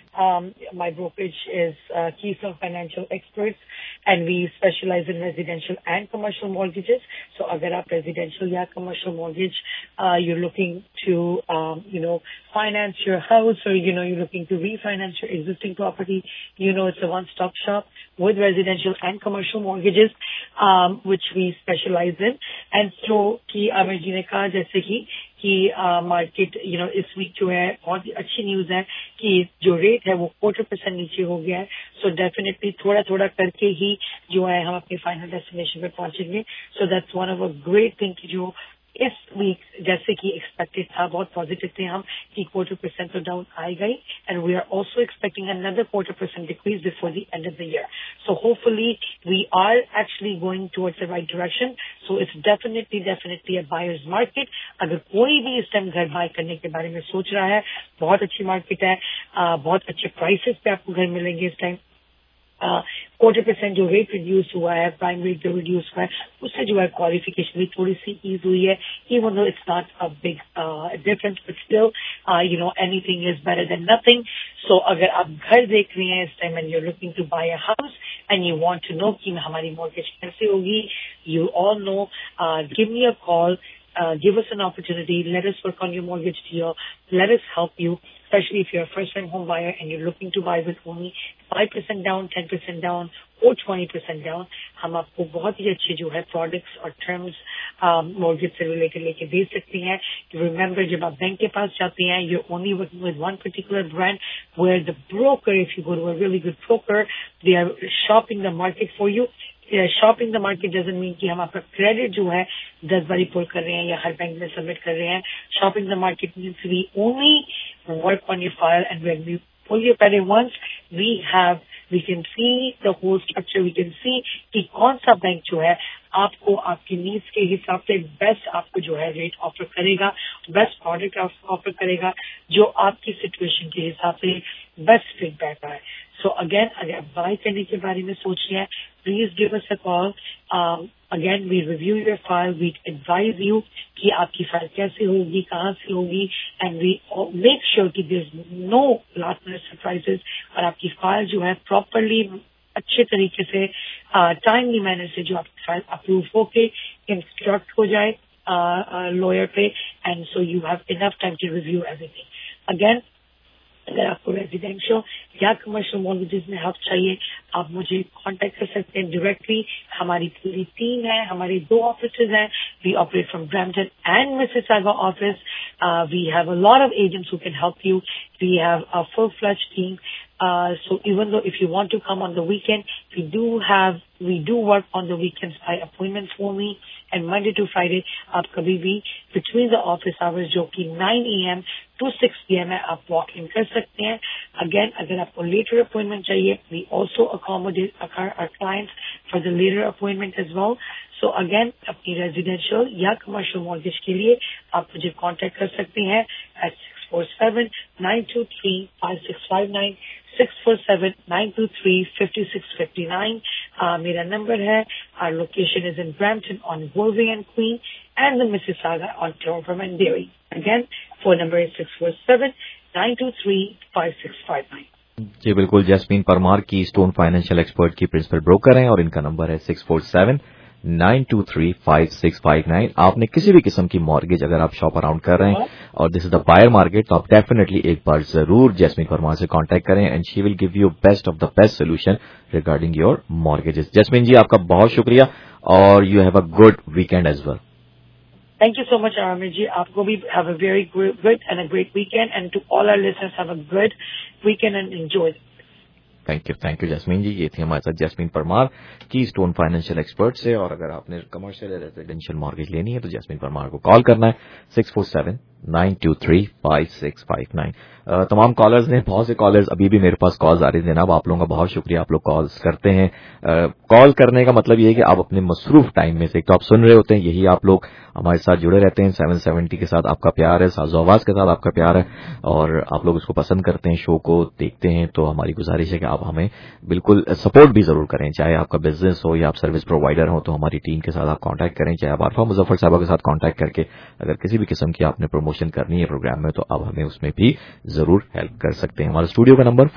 My brokerage is Keystone Financial Experts, and we specialize in residential and commercial mortgages. So agar aap residential ya commercial mortgage, you're looking to, finance your house, or, you're looking to refinance your existing property, it's a one-stop shop with residential and commercial mortgages, which we specialize in. And so, ki Amir ji ne kaha jaise ki market, इस week जो है बहुत अच्छी news है कि जो rate है वो 0.25% नीचे हो गया है. सो डेफिनेटली थोड़ा थोड़ा करके ही जो है हम अपने फाइनल डेस्टिनेशन पे पहुंचेंगे. So that's one of a great thing कि जो इस वीक जैसे कि एक्सपेक्टेड था, बहुत पॉजिटिव थे हम कि 0.25% तो डाउन आएगा ही. And we are also expecting another 0.25% decrease before the end of the year. So hopefully we are actually going towards the right direction. So it's definitely a buyer's market. अगर कोई भी इस टाइम घर bye करने के बारे में सोच रहा है, बहुत अच्छी मार्केट है, बहुत अच्छे प्राइसेस पे आपको घर मिलेंगे इस टाइम. 0.25% जो रेट रिड्यूस हुआ है, प्राइम रेट जो रिड्यूस हुआ है, उससे जो है क्वालिफिकेशन भी थोड़ी सी ईज हुई है. Even though it's not a big difference, but still anything is better than nothing. So अगर आप घर देख रहे हैं इस time and you looking to buy a house and you want to know कि हमारी मॉर्गेज कैसे होगी, you all know, give me a call. Give us an opportunity. Let us work on your mortgage deal. Let us help you, especially if you're a first-time home buyer and you're looking to buy with only 5% down, 10% down, or 20% down. हम आपको बहुत ही अच्छे जो है products और terms mortgage से related लेके दे सकते हैं. Remember, जब आप बैंक के पास जाते हैं, you're only working with one particular brand, where the broker, if you go to a really good broker, they are shopping the market for you. Shopping the market doesn't mean कि हम आपका credit जो है 10 बारी पुल कर रहे हैं या हर बैंक में सबमिट कर रहे हैं. Shopping the market means we only work on your file, and when we pull your credit once we can see the whole structure. We can see कि कौन सा बैंक जो है आपको आपकी नीड्स के हिसाब से बेस्ट आपको जो है रेट ऑफर करेगा, बेस्ट प्रोडक्ट ऑफर करेगा, जो आपकी सिचुएशन के हिसाब से बेस्ट फिट बैठा है. सो अगेन, अगर आप बाय करने के बारे में सोच रहे हैं, please give us a call. Again, we review your file, we advise you कि आपकी फाइल कैसे होगी, कहाँ से होगी, एंड वी मेक श्योर कि there is no last minute surprises, और आपकी फाइल जो है प्रॉपरली अच्छे तरीके से टाइमली मैनर से जो आपकी फाइल अप्रूव होके इंस्ट्रक्ट हो जाए लॉयर पे, and so you have enough time to review everything. Again, अगर आपको रेजिडेंशियल या कमर्शियल मॉर्गेजेस में हेल्प चाहिए, आप मुझे कांटेक्ट कर सकते हैं डायरेक्टली. हमारी पूरी टीम है, हमारे 2 ऑफिसेज हैं. We operate from Brampton and Mississauga office. We have a lot of agents who can help you. We have a full-fledged team. So even though if you want to come on the weekend, we do work on the weekends by appointments only, and Monday to Friday आप कभी भी between the office hours जो कि 9 a.m. to 6 p.m. है, आप walk in कर सकते हैं. Again, अगर आपको later appointment चाहिए, we also accommodate our clients for the later appointment as well. So again, अपनी residential या commercial mortgage के लिए आप मुझे contact कर सकते हैं at 647-923-5659, 647-923-5659. मेरा नंबर है. Our location is in Brampton on Wolvie and Queen, and the Mississauga on Torbram and Dairy. Again, phone number is 647-923-5659. जी बिल्कुल, जैस्मीन परमार की स्टोन फाइनेंशियल एक्सपर्ट की प्रिंसिपल ब्रोकर हैं, और इनका नंबर है 647-923-5659. आपने किसी भी किस्म की मॉर्गेज अगर आप शॉप अराउंड कर रहे हैं और this is the buyer market, तो आप डेफिनेटली एक बार जरूर जैस्मीन परमार से कांटेक्ट करें, and she will give you best of the best solution regarding your mortgages. Jasmine ji, आपका बहुत शुक्रिया, और you have a good weekend as well. Thank you so much, Amir ji. आपको भी have a very good and a great weekend, and to all our listeners, have a good weekend and enjoy. Thank you Jasmine ji. ये थी हमारे साथ jasmine Parmar की Stone Financial expert से. और अगर आपने कमर्शियल या रेजिडेंशियल मॉर्गेज लेनी है तो जैस्मीन परमार को कॉल करना है 647-923-5659. तमाम कॉलर्स ने, बहुत से कॉलर्स अभी भी मेरे पास कॉल्स आ रही हैं. जनाब, आप लोगों का बहुत शुक्रिया, आप लोग कॉल्स करते हैं. कॉल करने का मतलब ये है कि आप अपने मसरूफ टाइम में से एक तो आप सुन रहे होते हैं, यही आप लोग हमारे साथ जुड़े रहते हैं. 770 के साथ आपका प्यार है, साजो आवाज के साथ आपका प्यार है, और आप लोग इसको पसंद करते हैं, शो को देखते हैं. तो हमारी गुजारिश है कि आप हमें बिल्कुल सपोर्ट भी जरूर करें, चाहे आपका बिजनेस हो या आप सर्विस प्रोवाइडर हो, तो हमारी टीम के साथ आप कांटेक्ट करें. चाहे आप आरफा मुजफ्फर साहब के साथ कांटेक्ट करके अगर किसी भी किस्म की आपने प्रमोशन प्रमोशन करनी है प्रोग्राम में तो आप हमें उसमें भी जरूर हेल्प कर सकते हैं. हमारा स्टूडियो का नंबर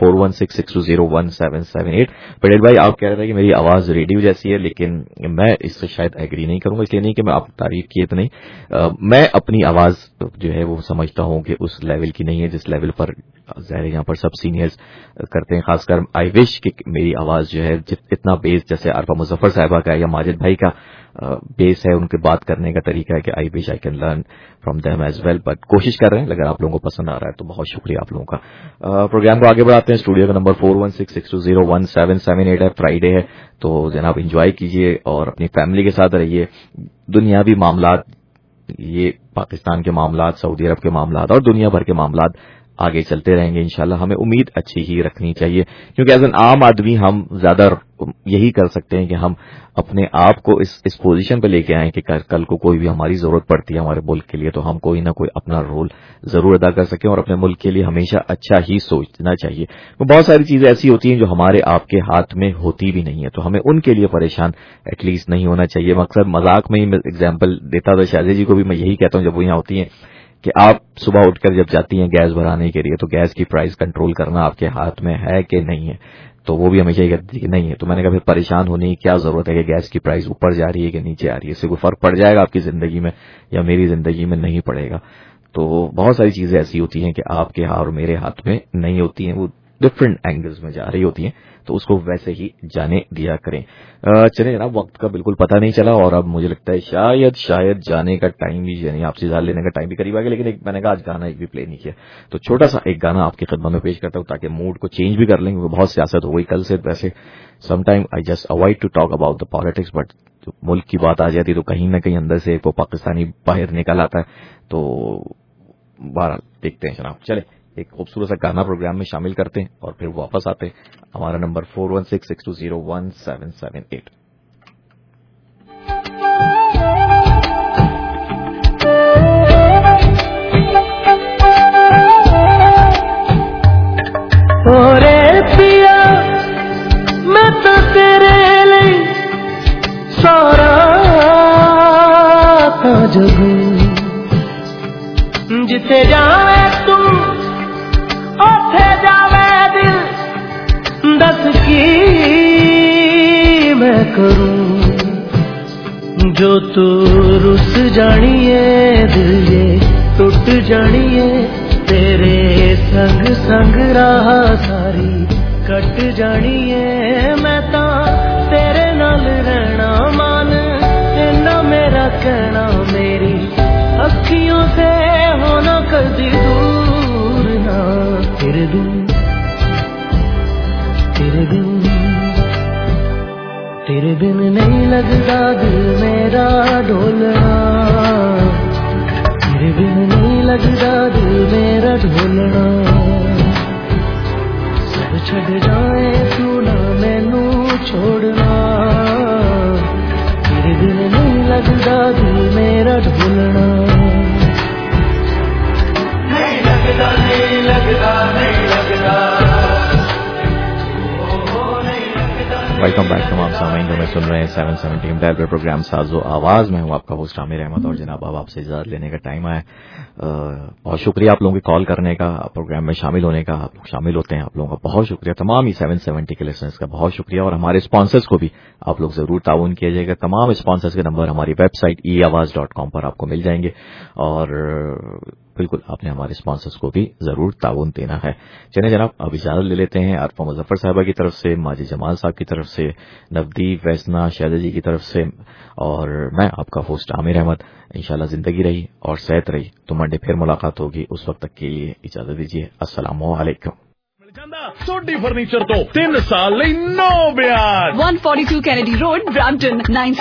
4166201778. पटेल भाई आप कह रहे थे कि मेरी आवाज रेडियो जैसी है, लेकिन मैं इससे शायद एग्री नहीं करूंगा. इसलिए नहीं कि मैं आपकी तारीफ किए तो नहीं, मैं अपनी आवाज जो है वो समझता हूं कि उस लेवल की नहीं है जिस लेवल पर ज़ाहिर यहाँ पर सब सीनियर्स करते हैं. खासकर आई विश कि मेरी आवाज जो है इतना बेस जैसे आरफा मुजफ्फर साहिबा का या माजिद भाई का बेस है, उनके बात करने का तरीका है कि I wish I can learn from them as well. But कोशिश कर रहे हैं. अगर आप लोगों को पसंद आ रहा है तो बहुत शुक्रिया आप लोगों का. प्रोग्राम को आगे बढ़ाते हैं. स्टूडियो का नंबर 4166201778 है. फ्राइडे है तो जनाब एंजॉय कीजिए और अपनी फैमिली के साथ रहिए. दुनियावी मामलात, ये पाकिस्तान के मामलात, सऊदी अरब के मामलात और दुनिया भर के मामलात आगे चलते रहेंगे इंशाल्लाह. हमें उम्मीद अच्छी ही रखनी चाहिए क्योंकि एज एन आम आदमी हम ज्यादा यही कर सकते हैं कि हम अपने आप को इस पोजीशन पे लेके आए कि कल को कोई भी हमारी जरूरत पड़ती है हमारे मुल्क के लिए तो हम कोई ना कोई अपना रोल जरूर अदा कर सकें और अपने मुल्क के लिए हमेशा अच्छा ही सोचना चाहिए. तो बहुत सारी चीजें ऐसी होती हैं जो हमारे आपके हाथ में होती भी नहीं है तो हमें उनके लिए परेशान एटलीस्ट नहीं होना चाहिए. मकसद मजाक में ही मैं एग्जाम्पल देता था शाहजी जी को भी मैं यही कहता हूं जब वो यहाँ होती हैं कि आप सुबह उठकर जब जाती हैं गैस भराने के लिए तो गैस की प्राइस कंट्रोल करना आपके हाथ में है कि नहीं है, तो वो भी हमेशा ये कहती कि नहीं है. तो मैंने कहा फिर परेशान होने की क्या जरूरत है कि गैस की प्राइस ऊपर जा रही है कि नीचे आ रही है, इससे कोई फर्क पड़ जाएगा आपकी जिंदगी में या मेरी जिंदगी में? नहीं पड़ेगा. तो बहुत सारी चीजें ऐसी होती हैं कि आपके हाथ और मेरे हाथ में नहीं होती हैं, वो डिफरेंट एंगल्स में जा रही होती हैं तो उसको वैसे ही जाने दिया करें. चले जनाब, वक्त का बिल्कुल पता नहीं चला और अब मुझे लगता है शायद जाने का टाइम भी, यानी आपसे इजाजत लेने का टाइम भी करीब आ गया. लेकिन मैंने कहा आज गाना एक भी प्ले नहीं किया तो छोटा सा एक गाना आपकी खिदमत में पेश करता हूं ताकि मूड को चेंज भी कर लें. बहुत सियासत हो गई कल से. वैसे sometime I just avoid to talk about the politics, but मुल्क की बात आ जाती तो कहीं ना कहीं अंदर से वो पाकिस्तानी बाहर निकल आता है. तो बहरहाल देखते हैं जनाब. चले एक खूबसूरत सा गाना प्रोग्राम में शामिल करते हैं और फिर वापस आते हैं. हमारा नंबर 4166201778. ओरे पिया मैं तो तेरे लिए सारा था जगू जिथे जावे तू ओथे जावे दिल दस की मैं करूं जो तू रुस जानिए दिल ये टूट जानिए तेरे संग संग राह सारी कट जानिए मैं ता तेरे नाल रहना मान इन्ना मेरा कहना मेरी अखियों से होना कदी दूर ना तेरे बिन नहीं लगता दिल मेरा ढोलना तेरे बिन नहीं लगता दिल मेरा ढोलना सब छड़ जाए तू ना मैनू छोड़ना तेरे बिन नहीं लगता दिल मेरा ढोलना नहीं लगता नहीं लगता नहीं लगता. वेलकम बैक तमाम सामीन जो मैं सुन रहे हैं 770 एमटीएल पे प्रोग्राम साजो आवाज में हूं आपका होस्ट आमिर अहमद और जनाब अब आपसे इजाजत लेने का टाइम आया. बहुत शुक्रिया आप लोगों के कॉल करने का, प्रोग्राम में शामिल होने का. आप लोग शामिल होते हैं, आप लोगों का बहुत शुक्रिया. तमाम ही 770 के लिसनर्स का बहुत शुक्रिया और हमारे स्पॉन्सर्स को भी आप लोग जरूर ताउन किया जाएगा. तमाम स्पॉन्सर्स के नंबर हमारी वेबसाइट eawaz.com पर आपको मिल जाएंगे और बिल्कुल आपने हमारे स्पॉन्सर्स को भी जरूर ताउन देना है. चलिए जनाब अब इजाजत ले लेते हैं. आरफा मुजफ्फर साहिबा की तरफ से, माजिद जमाल साहब की तरफ से, नवदीप वैसना शाहजा जी की तरफ से और मैं आपका होस्ट आमिर अहमद. इंशाल्लाह जिंदगी रही और सेहत रही तो मंडे फिर मुलाकात होगी. उस वक्त तक के लिए इजाजत दीजिए. अस्सलामु अलैकुम. सोडी फर्नीचर तो 3 साल ਲਈ नो ब्याज. 142 Kennedy Road, Brampton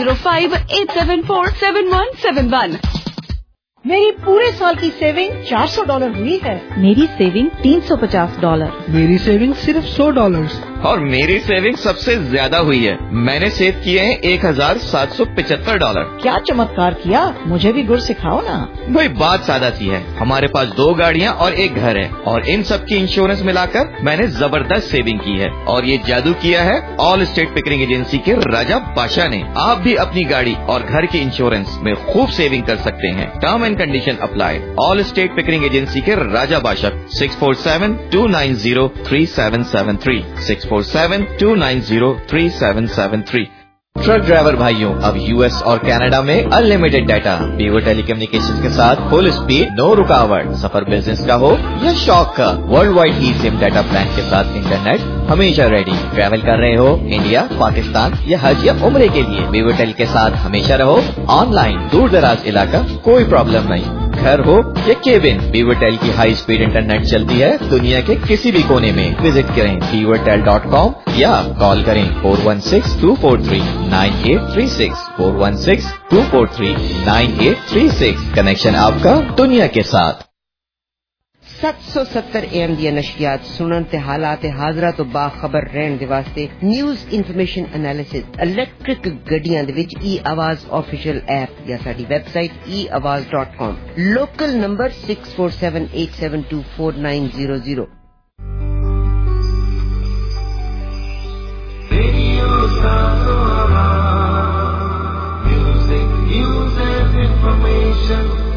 9058747171. मेरी पूरे साल की सेविंग $400 हुई है. मेरी सेविंग $350. मेरी सेविंग सिर्फ $100. और मेरी सेविंग सबसे ज्यादा हुई है। मैंने सेव किए हैं $1,775। क्या चमत्कार किया, मुझे भी गुर सिखाओ ना। भाई बात सादा सी है, हमारे पास 2 गाड़ियाँ और 1 घर है और इन सब की इंश्योरेंस मिलाकर मैंने जबरदस्त सेविंग की है। और ये जादू किया है ऑल स्टेट पिकरिंग एजेंसी के राजा बादशाह ने। आप भी अपनी गाड़ी और घर की इंश्योरेंस में खूब सेविंग कर सकते हैं। Term and condition apply. Allstate Pickering agency के राजा बादशाह 647-290-3773 647-290-3773। ट्रक ड्राइवर भाइयों, अब यूएस और कनाडा में अनलिमिटेड डाटा। वीवो टेलीकम्युनिकेशंस के साथ फुल स्पीड, नो रुकावट। सफर बिजनेस का हो या शौक का, world wide eSIM data plan के साथ इंटरनेट हमेशा रेडी। ट्रैवल कर रहे हो इंडिया, पाकिस्तान या हज या उम्रे के लिए, वीवो टेल के साथ हमेशा रहो ऑनलाइन। दूर दराज इलाका कोई प्रॉब्लम नहीं, घर हो या केबिन, वीवोटेल की हाई स्पीड इंटरनेट चलती है दुनिया के किसी भी कोने में। विजिट करें vivotel.com या कॉल करें 416-243-9836 416-243-9836। कनेक्शन आपका दुनिया के साथ। 770 AM ਦੀਆਂ ਨਸ਼ਰੀਆਤ ਸੁਣਨ ਤੇ ਹਾਲਾਤ ਹਾਜ਼ਰਾ ਤੋਂ ਬਾਖਬਰ ਰਹਿਣ ਦੇ ਵਾਸਤੇ ਨਿਊਜ਼ ਇਨਫੋਰਮੇਸ਼ਨ ਐਨਾਲਿਸਿਸ ਇਲੈਕਟ੍ਰਿਕ ਗੱਡੀਆਂ ਦੇ ਵਿੱਚ e-ਆਵਾਜ਼ ਆਫੀਸ਼ੀਅਲ ਐਪ ਜਾਂ ਸਾਡੀ website eawaz.com। Local number 6478724900। Music, news and information.